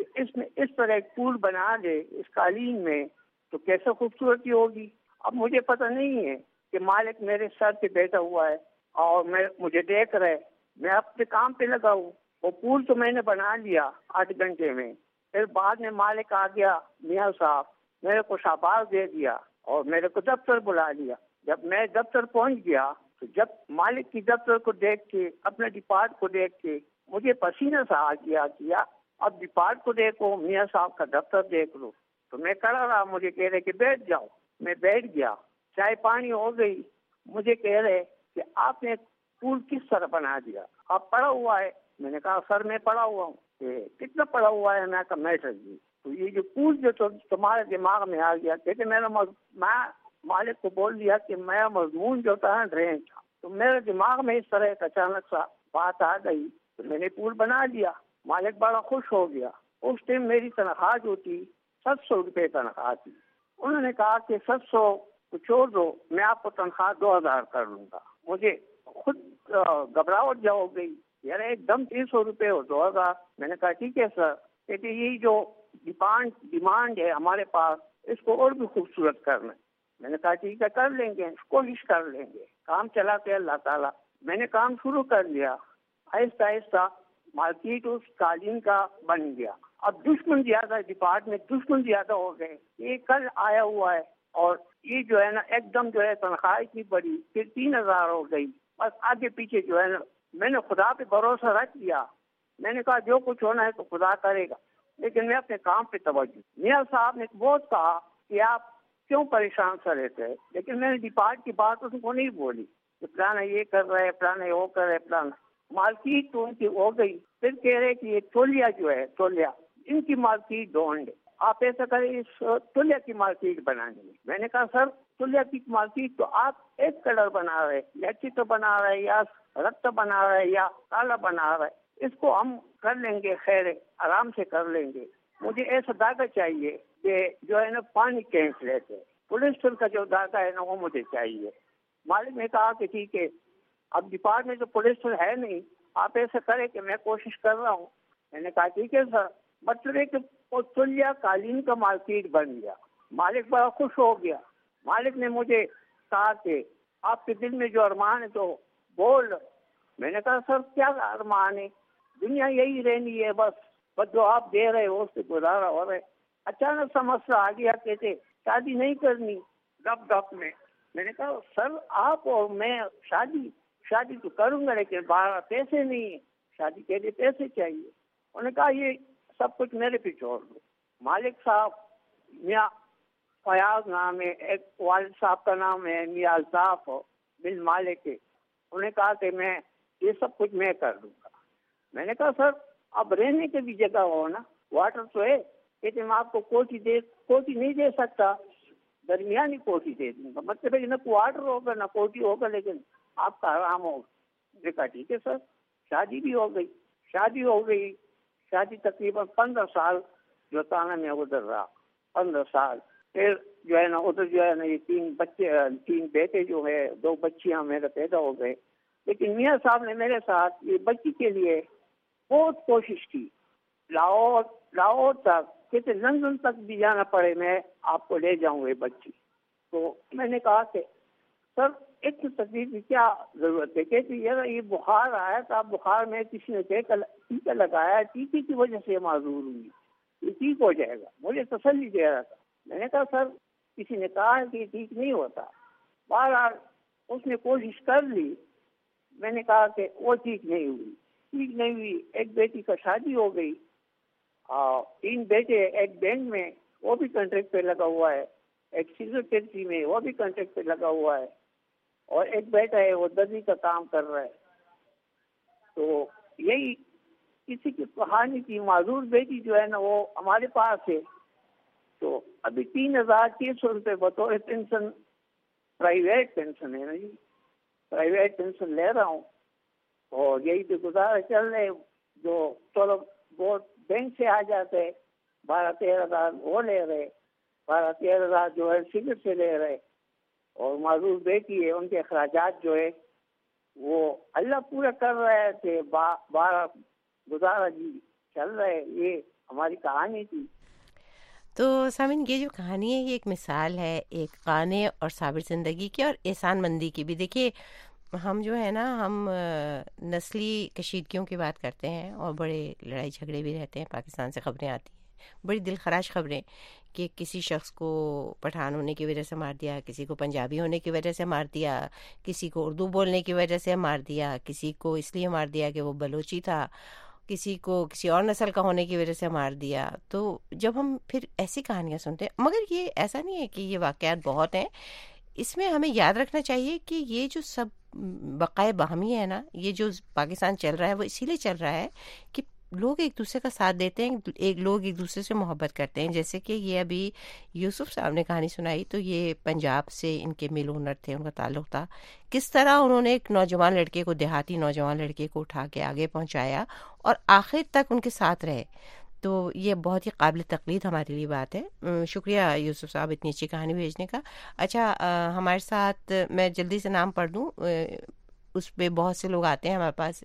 کہ اس میں اس طرح ایک پول بنا دے اس قالین میں تو کیسے خوبصورتی ہوگی. اب مجھے پتہ نہیں ہے کہ مالک میرے سر پہ بیٹھا ہوا ہے اور میں مجھے دیکھ رہا ہے. میں اپنے کام پہ لگا ہوں. وہ پول تو میں نے بنا لیا آٹھ گھنٹے میں. پھر بعد میں مالک آ گیا میاں صاحب, میرے کو شاباش دے دیا اور میرے کو دفتر بلا لیا. جب میں دفتر پہنچ گیا تو جب مالک کی دفتر کو دیکھ کے, اپنے ڈپارٹ کو دیکھ کے مجھے پسینہ سا آ گیا کیا اب ڈپارٹ کو دیکھو, میاں صاحب کا دفتر دیکھ لو. تو میں کھڑا رہا, مجھے کہہ رہے کہ بیٹھ جاؤ. میں بیٹھ گیا, چائے پانی ہو گئی. مجھے کہہ رہے کہ آپ نے پول کس طرح بنا دیا, آپ پڑھا ہوا ہے. میں نے کہا سر میں پڑھا ہوا ہوں. کہ کتنا پڑھا ہوا ہے؟ میں کہا میٹر جی. تو یہ جو پول جو تو تمہارے دماغ میں آ گیا, کہتے میرا میں مالک کو بول دیا کہ میرا مضمون جو تھا ڈرائنگ تھا. تو میرے دماغ میں اس طرح ایک اچانک سا بات آ گئی تو میں نے پول بنا لیا. مالک بڑا خوش ہو گیا. اس ٹائم میری تنخواہ جو تھی سات سو روپے تنخواہ تھی. انہوں نے کہا کہ سات سو کو چھوڑ دو, میں آپ کو تنخواہ دو ہزار کر لوں گا. مجھے خود گھبراہٹ جا ہو گئی, یار ایک دم تین سو روپے اور دو ہزار. میں نے کہا ٹھیک ہے سر. کہتے یہی جو ڈیمانڈ ڈیمانڈ ہے ہمارے پاس, اس کو اور بھی خوبصورت کرنا ہے. میں نے کہا ٹھیک ہے کر لیں گے, کوشش کر لیں گے. کام چلا کے اللہ تعالیٰ میں نے کام شروع کر لیا. آہستہ آہستہ مارکیٹ اس قالین کا بن گیا. اب دشمن زیادہ, ڈپارٹ میں دشمن زیادہ ہو گئے. یہ کل آیا ہوا ہے اور یہ جو ہے نا ایک دم جو ہے تنخواہ کی بڑی, پھر تین ہزار ہو گئی. بس آگے پیچھے جو ہے نا میں نے خدا پہ بھروسہ رکھ دیا. میں نے کہا جو کچھ ہونا ہے تو خدا کرے گا, لیکن میں اپنے کام پہ توجہ. میاں صاحب نے بہت کہا کہ آپ کیوں پریشان سا رہتے ہیں, لیکن میں نے ڈپارٹ کی بات اس کو نہیں بولی کہ پلانا یہ کر رہے ہیں, پلانا وہ کر رہے ہیں, پلانا. مارکیٹ تو ان کی ہو گئی. پھر کہہ رہے کہ یہ تولیا جو ہے تولیا ان کی مارکیٹ ڈونڈ, آپ ایسا کریں اس تولیا کی مارکیٹ بنانے میں. میں نے کہا سر تولیا کی مارکیٹ تو آپ ایک کلر بنا رہے, یا چتر بنا رہے, یا رت بنا رہے, یا کالا بنا رہے, اس کو ہم کر لیں گے, خیر آرام سے کر لیں گے. مجھے ایسا دھاگا چاہیے کہ جو ہے نا پانی کھینچ لیتے. پولیسٹر کا جو دھاگا ہے نا وہ مجھے چاہیے. مالک نے کہا کہ ٹھیک ہے, اب ڈپارٹ میں جو پولیسٹر ہے نہیں, آپ ایسا کریں کہ میں کوشش کر رہا ہوں. میں نے کہا ٹھیک ہے سر. مطلب ہے کہ تولیا قالین کا مارکیٹ بن گیا. مالک بڑا خوش ہو گیا. مالک نے مجھے کہا کہ آپ کے دل میں جو ارمان ہے تو بول. میں نے کہا سر کیا ارمان ہے, دنیا یہی رہنی ہے بس, بس جو آپ دے رہے ہو اس سے گزارا ہو رہے. اچانک سا مسئلہ آ گیا, کہتے شادی نہیں کرنی گپ گپ میں. میں نے کہا سر آپ اور میں شادی شادی تو کروں گا, لیکن بارہ پیسے نہیں ہیں. شادی کے لیے پیسے چاہیے. انہوں نے کہا یہ سب کچھ میرے پہ چھوڑ دو. مالک صاحب میاں فیاض نام ہے, ایک والد صاحب کا نام ہے میاں الطاف بن مالک ہے. انہوں نے کہا کہ میں یہ سب کچھ میں کر دوں گا. میں نے کہا سر اب رہنے کی بھی جگہ ہو نا, واٹر تو ہے. کہتے میں آپ کو کوٹھی دے کوٹھی نہیں دے سکتا, درمیانی کوٹھی دے دوں گا. مطلب ہے کہ نہ واٹر ہوگا نہ کوٹھی ہوگا, لیکن آپ کا آرام ہوگا. دیکھا ٹھیک ہے سر. شادی بھی ہو گئی. شادی ہو گئی شادی تقریباً پندرہ سال جو تانا میں ادھر رہا, پندرہ سال. پھر جو ہے نا ادھر جو ہے نا یہ تین بچے, تین بیٹے جو ہے, دو بچیاں میرے پیدا ہو گئے. لیکن میاں صاحب نے میرے ساتھ یہ بچی کے لیے بہت کوشش کی. لاہور لاہور تک, کہتے لندن تک بھی جانا پڑے میں آپ کو لے جاؤں گے بچی. تو میں نے کہا کہ سر اتنی تکلیف کی کیا ضرورت ہے. کہتے یار یہ بخار آیا تھا, بخار میں کسی نے ٹیکا لگایا, ٹیکے کی وجہ سے معذور ہوئی, یہ ٹھیک ہو جائے گا. مجھے تسلی دے رہا تھا. میں نے کہا سر کسی نے کہا کہ یہ ٹھیک نہیں ہوتا. بہرحال اس نے کوشش کر لی. میں نے کہا کہ وہ ٹھیک نہیں ہوئی, ٹھیک نہیں ہوئی. ایک بیٹی کا شادی ہو گئی, اور تین بیٹے, ایک بینک میں وہ بھی کنٹریکٹ پہ لگا ہوا ہے, ایک سیکرٹری میں وہ بھی کنٹریکٹ پہ لگا ہوا ہے, اور ایک بیٹا ہے وہ درزی کا کام کر رہا ہے. تو یہی کسی کی کہانی کی. معذور بیٹی جو ہے نا وہ ہمارے پاس ہے. تو ابھی تین ہزار تین سو روپے بطور پینشن, پرائیویٹ پینشن ہے نا جی, پرائیویٹ پینشن لے رہا ہوں. اور یہی تو گزارا چل رہے. جو چلو بورڈ بینک سے آ جاتے, بارہ تیرہ ہزار وہ لے رہے, بارہ تیرہ ہزار جو ہے سگر سے لے رہے. اور معذور بیٹی ہے, ان کے اخراجات جو ہے وہ اللہ پورا کر رہے تھے. بارہ گزارا جی चल रहे, ये हमारी कहानी थी। तो सामिन, ये जो कहानी है ये एक मिसाल है एक काने और साबिर ज़िंदगी की और एहसान मंदी की भी। देखिए, हम जो है ना, हम नस्ली कशीदगियों की बात करते हैं और बड़े लड़ाई झगड़े भी रहते हैं। पाकिस्तान से खबरें आती हैं, बड़ी दिलखराश खबरें, कि किसी शख्स को पठान होने की वजह से मार दिया, किसी को पंजाबी होने की वजह से मार दिया, किसी को उर्दू बोलने की वजह से मार दिया, किसी को इसलिए मार दिया कि वो बलोची था, किसी को किसी और नस्ल का होने की वजह से मार दिया। तो जब हम फिर ऐसी कहानियाँ सुनते हैं, मगर ये ऐसा नहीं है कि ये वाक़यात बहुत हैं, इसमें हमें याद रखना चाहिए कि ये जो सब बक़ाए बाहमी है ना, ये जो पाकिस्तान चल रहा है वो इसीलिए चल रहा है कि लोग एक दूसरे का साथ देते हैं, एक लोग एक दूसरे से मोहब्बत करते हैं। जैसे कि ये अभी यूसुफ साहब ने कहानी सुनाई, तो ये पंजाब से इनके मिल हुनर थे, उनका ताल्लुक़ था, किस तरह उन्होंने एक नौजवान लड़के को, देहाती नौजवान लड़के को उठा के आगे पहुंचाया और आखिर तक उनके साथ रहे। तो ये बहुत ही काबिल तक़लीद हमारे लिए बात है। शुक्रिया यूसुफ साहब इतनी अच्छी कहानी भेजने का। अच्छा, आ, हमारे साथ मैं जल्दी से नाम पढ़ दूँ, उस पर बहुत से लोग आते हैं हमारे पास।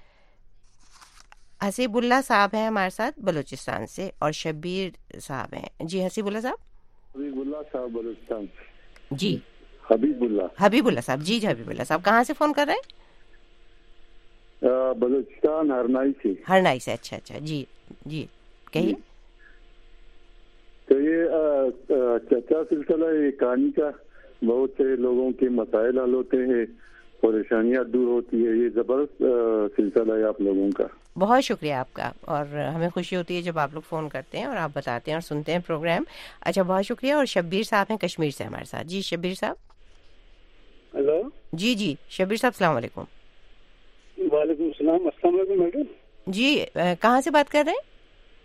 हसीबुल्ला साहब हैं हमारे साथ बलूचिस्तान से और शब्बीर साहब हैं। जी हसीबुल्ला साहब। हबीबुल्ला साहब बलूचिस्तान। जी हबीबुल्ला हबीबुल्ला साहब। जी जी हबीबुल्ला साहब, कहाँ से फ़ोन कर रहे हैं? बलूचिस्तान हरनाई से। हरनाई से, अच्छा अच्छा, जी जी कहिए। तो ये चर्चा सिलसिला ये कहानी का, बहुत से लोगों के मसाइल हल होते हैं, परेशानियां दूर होती है, ये जबरदस्त सिलसिला है आप लोगों का। बहुत शुक्रिया आपका, और हमें खुशी होती है जब आप लोग फ़ोन करते हैं और आप बताते हैं और सुनते हैं प्रोग्राम। अच्छा, बहुत शुक्रिया। और शब्बीर साहब हैं कश्मीर से हमारे साथ। जी शब्बीर साहब। हेलो। जी जी शब्बीर साहब, अस्सलाम वालेकुम। वालेकुम सलाम। अस्सलाम वालेकुम मैडम। जी कहाँ से बात कर रहे हैं?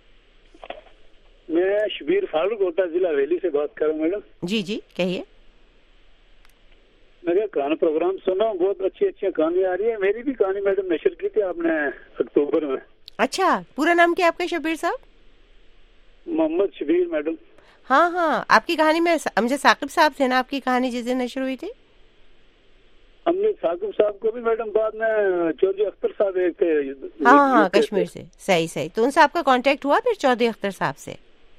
मैं शबीर फारूक कोटा जिला हवेली से बात कर रहा हूँ मैडम। जी जी कहिए। मैं क्या कहानी प्रोग्राम सुना, बहुत अच्छी अच्छी कहानी आ रही है। मेरी भी कहानी मैडम नशर की थी आपने अक्टूबर में। अच्छा, पूरा नाम क्या आपका शबीर साहब? मोहम्मद शबीर मैडम। हाँ हाँ, आपकी कहानी में मुझे साकिब साहब थे ना, आपकी कहानी जिस दिन नशर हुई थी? हमने साकिब साहब को भी मैडम, बाद में चौधरी अख्तर साहब एक थे। हाँ हाँ कश्मीर से। सही सही। तो उनसे आपका कांटेक्ट हुआ फिर चौधरी अख्तर साहब से?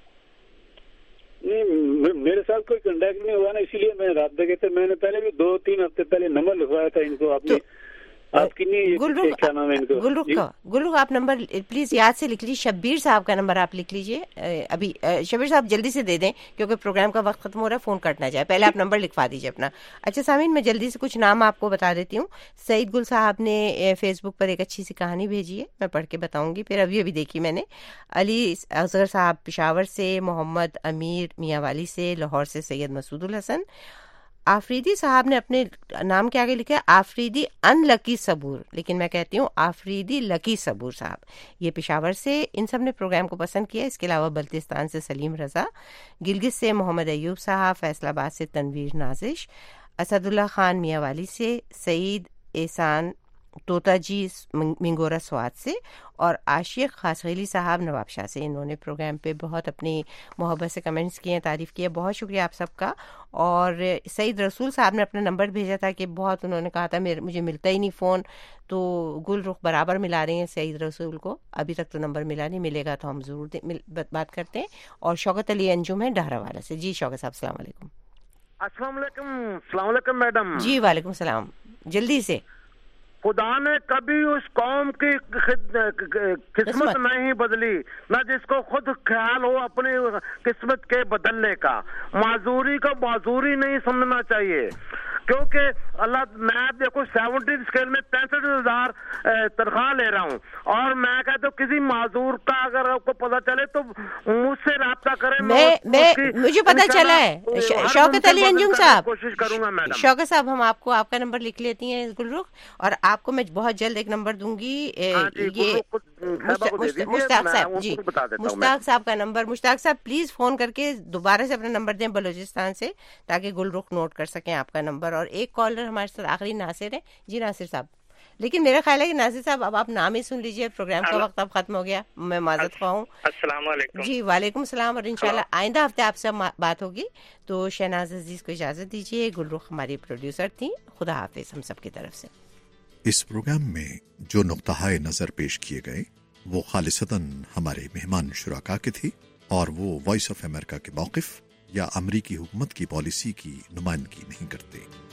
नहीं, मेरे साथ कोई कांटेक्ट नहीं हुआ ना, इसीलिए मैं रात देखे थे। मैंने पहले भी दो तीन हफ्ते पहले नंबर लिखवाया था इनको। आपने तो, आपकी नहीं, गुलरुख, क्या नाम है इनको? गुलरुख का। गुलरुख, आप नंबर प्लीज याद से लिख लीजिए। शब्बीर साहब का नंबर आप लिख लीजिए अभी। शब्बीर साहब जल्दी से दे दें क्योंकि प्रोग्राम का वक्त खत्म हो रहा है, फोन कट ना जाए। पहले आप नंबर लिखवा दीजिए अपना। अच्छा सामीन, मैं जल्दी से कुछ नाम आपको बता देती हूँ। सईद गुल साहब ने फेसबुक पर एक अच्छी सी कहानी भेजी है, मैं पढ़ के बताऊंगी। फिर अभी अभी देखी मैंने। अली असगर साहब पेशावर से, मोहम्मद अमीर मियांवाली से, लाहौर से सैयद मसूदुल हसन। आफरीदी साहब ने अपने नाम के आगे लिखा है आफरीदी अनलकी सबूर, लेकिन मैं कहती हूँ आफरीदी लकी सबूर साहब, ये पेशावर से। इन सब ने प्रोग्राम को पसंद किया। इसके अलावा बल्तिस्तान से सलीम रज़ा, गिलगित से मोहम्मद अयूब साहब, फैसलाबाद से तनवीर नाजिश, असदुल्ला खान मियांवाली से, सईद एहसान तोता जी मिंगोरा स्वाद से, और आशिक खासगीली साहब नवाबशाह से। इन्होंने प्रोग्राम पे बहुत अपनी मोहब्बत से कमेंट्स किए हैं, तारीफ़ की है। बहुत शुक्रिया आप सबका। और सईद रसूल साहब ने अपना नंबर भेजा था कि बहुत, उन्होंने कहा था मेरे मुझे मिलता ही नहीं फ़ोन, तो गुल रुख बराबर मिला रहे हैं सईद रसूल को। अभी तक तो नंबर मिला नहीं, मिलेगा तो हम ज़रूर बात करते हैं। और शौकत अली अंजुम है डहरावाला से। जी शौकत साहब, अस्सलाम वालेकुम। अस्सलाम वालेकुम। अस्सलाम वालेकुम मैडम। जी वालेकुम सलाम। जल्दी से। खुदा ने कभी उस कौम की किस्मत नहीं बदली, न जिसको खुद ख्याल हो अपनी किस्मत के बदलने का। माजूरी को माजूरी नहीं समझना चाहिए, क्योंकि अल्लाह, मैं देखो सेवेंटी स्केल में पैंसठ हजार तनख्वाह ले रहा हूँ, और मैं कहता हूँ किसी माजूर का अगर आपको पता चले तो मुझसे राब्ता करें। मैं मैं मुझे पता चला है। शौकत अली अंजुम साहब, कोशिश करूंगा मैडम। शौकत साहब, हम आपको आपका नंबर लिख लेती हैं गुलरुख, और आपको मैं बहुत जल्द एक नंबर दूंगी। ये मुश्ताक साहब, जी मुश्ताक साहब का नंबर। मुश्ताक साहब प्लीज फोन करके दोबारा से अपना नंबर दें बलूचिस्तान से, ताकि गुलरुख नोट कर सकें आपका नंबर। और एक कॉलर हमारे साथ आखिरी नासिर है। जी नासिर साहब, लेकिन मेरा ख्याल है कि नासिर साहब अब आप नाम ही सुन लीजिए, प्रोग्राम का वक्त अब खत्म हो गया, मैं माजरत ख्वाह हूँ। अस्सलाम वालेकुम। जी वालेकुम सलाम। और इंशाल्लाह आइंदा हफ्ते आपसे बात होगी। तो शहनाज अजीज को इजाजत दीजिए। गुलरुख हमारी प्रोड्यूसर थी। खुदा हाफिज हम सब की तरफ से। इस प्रोग्राम में जो नुक्ता नजर पेश किए गए وہ خالصتاً ہمارے مہمان شرکا کے تھے اور وہ وائس آف امریکہ کے موقف یا امریکی حکومت کی پالیسی کی نمائندگی نہیں کرتے۔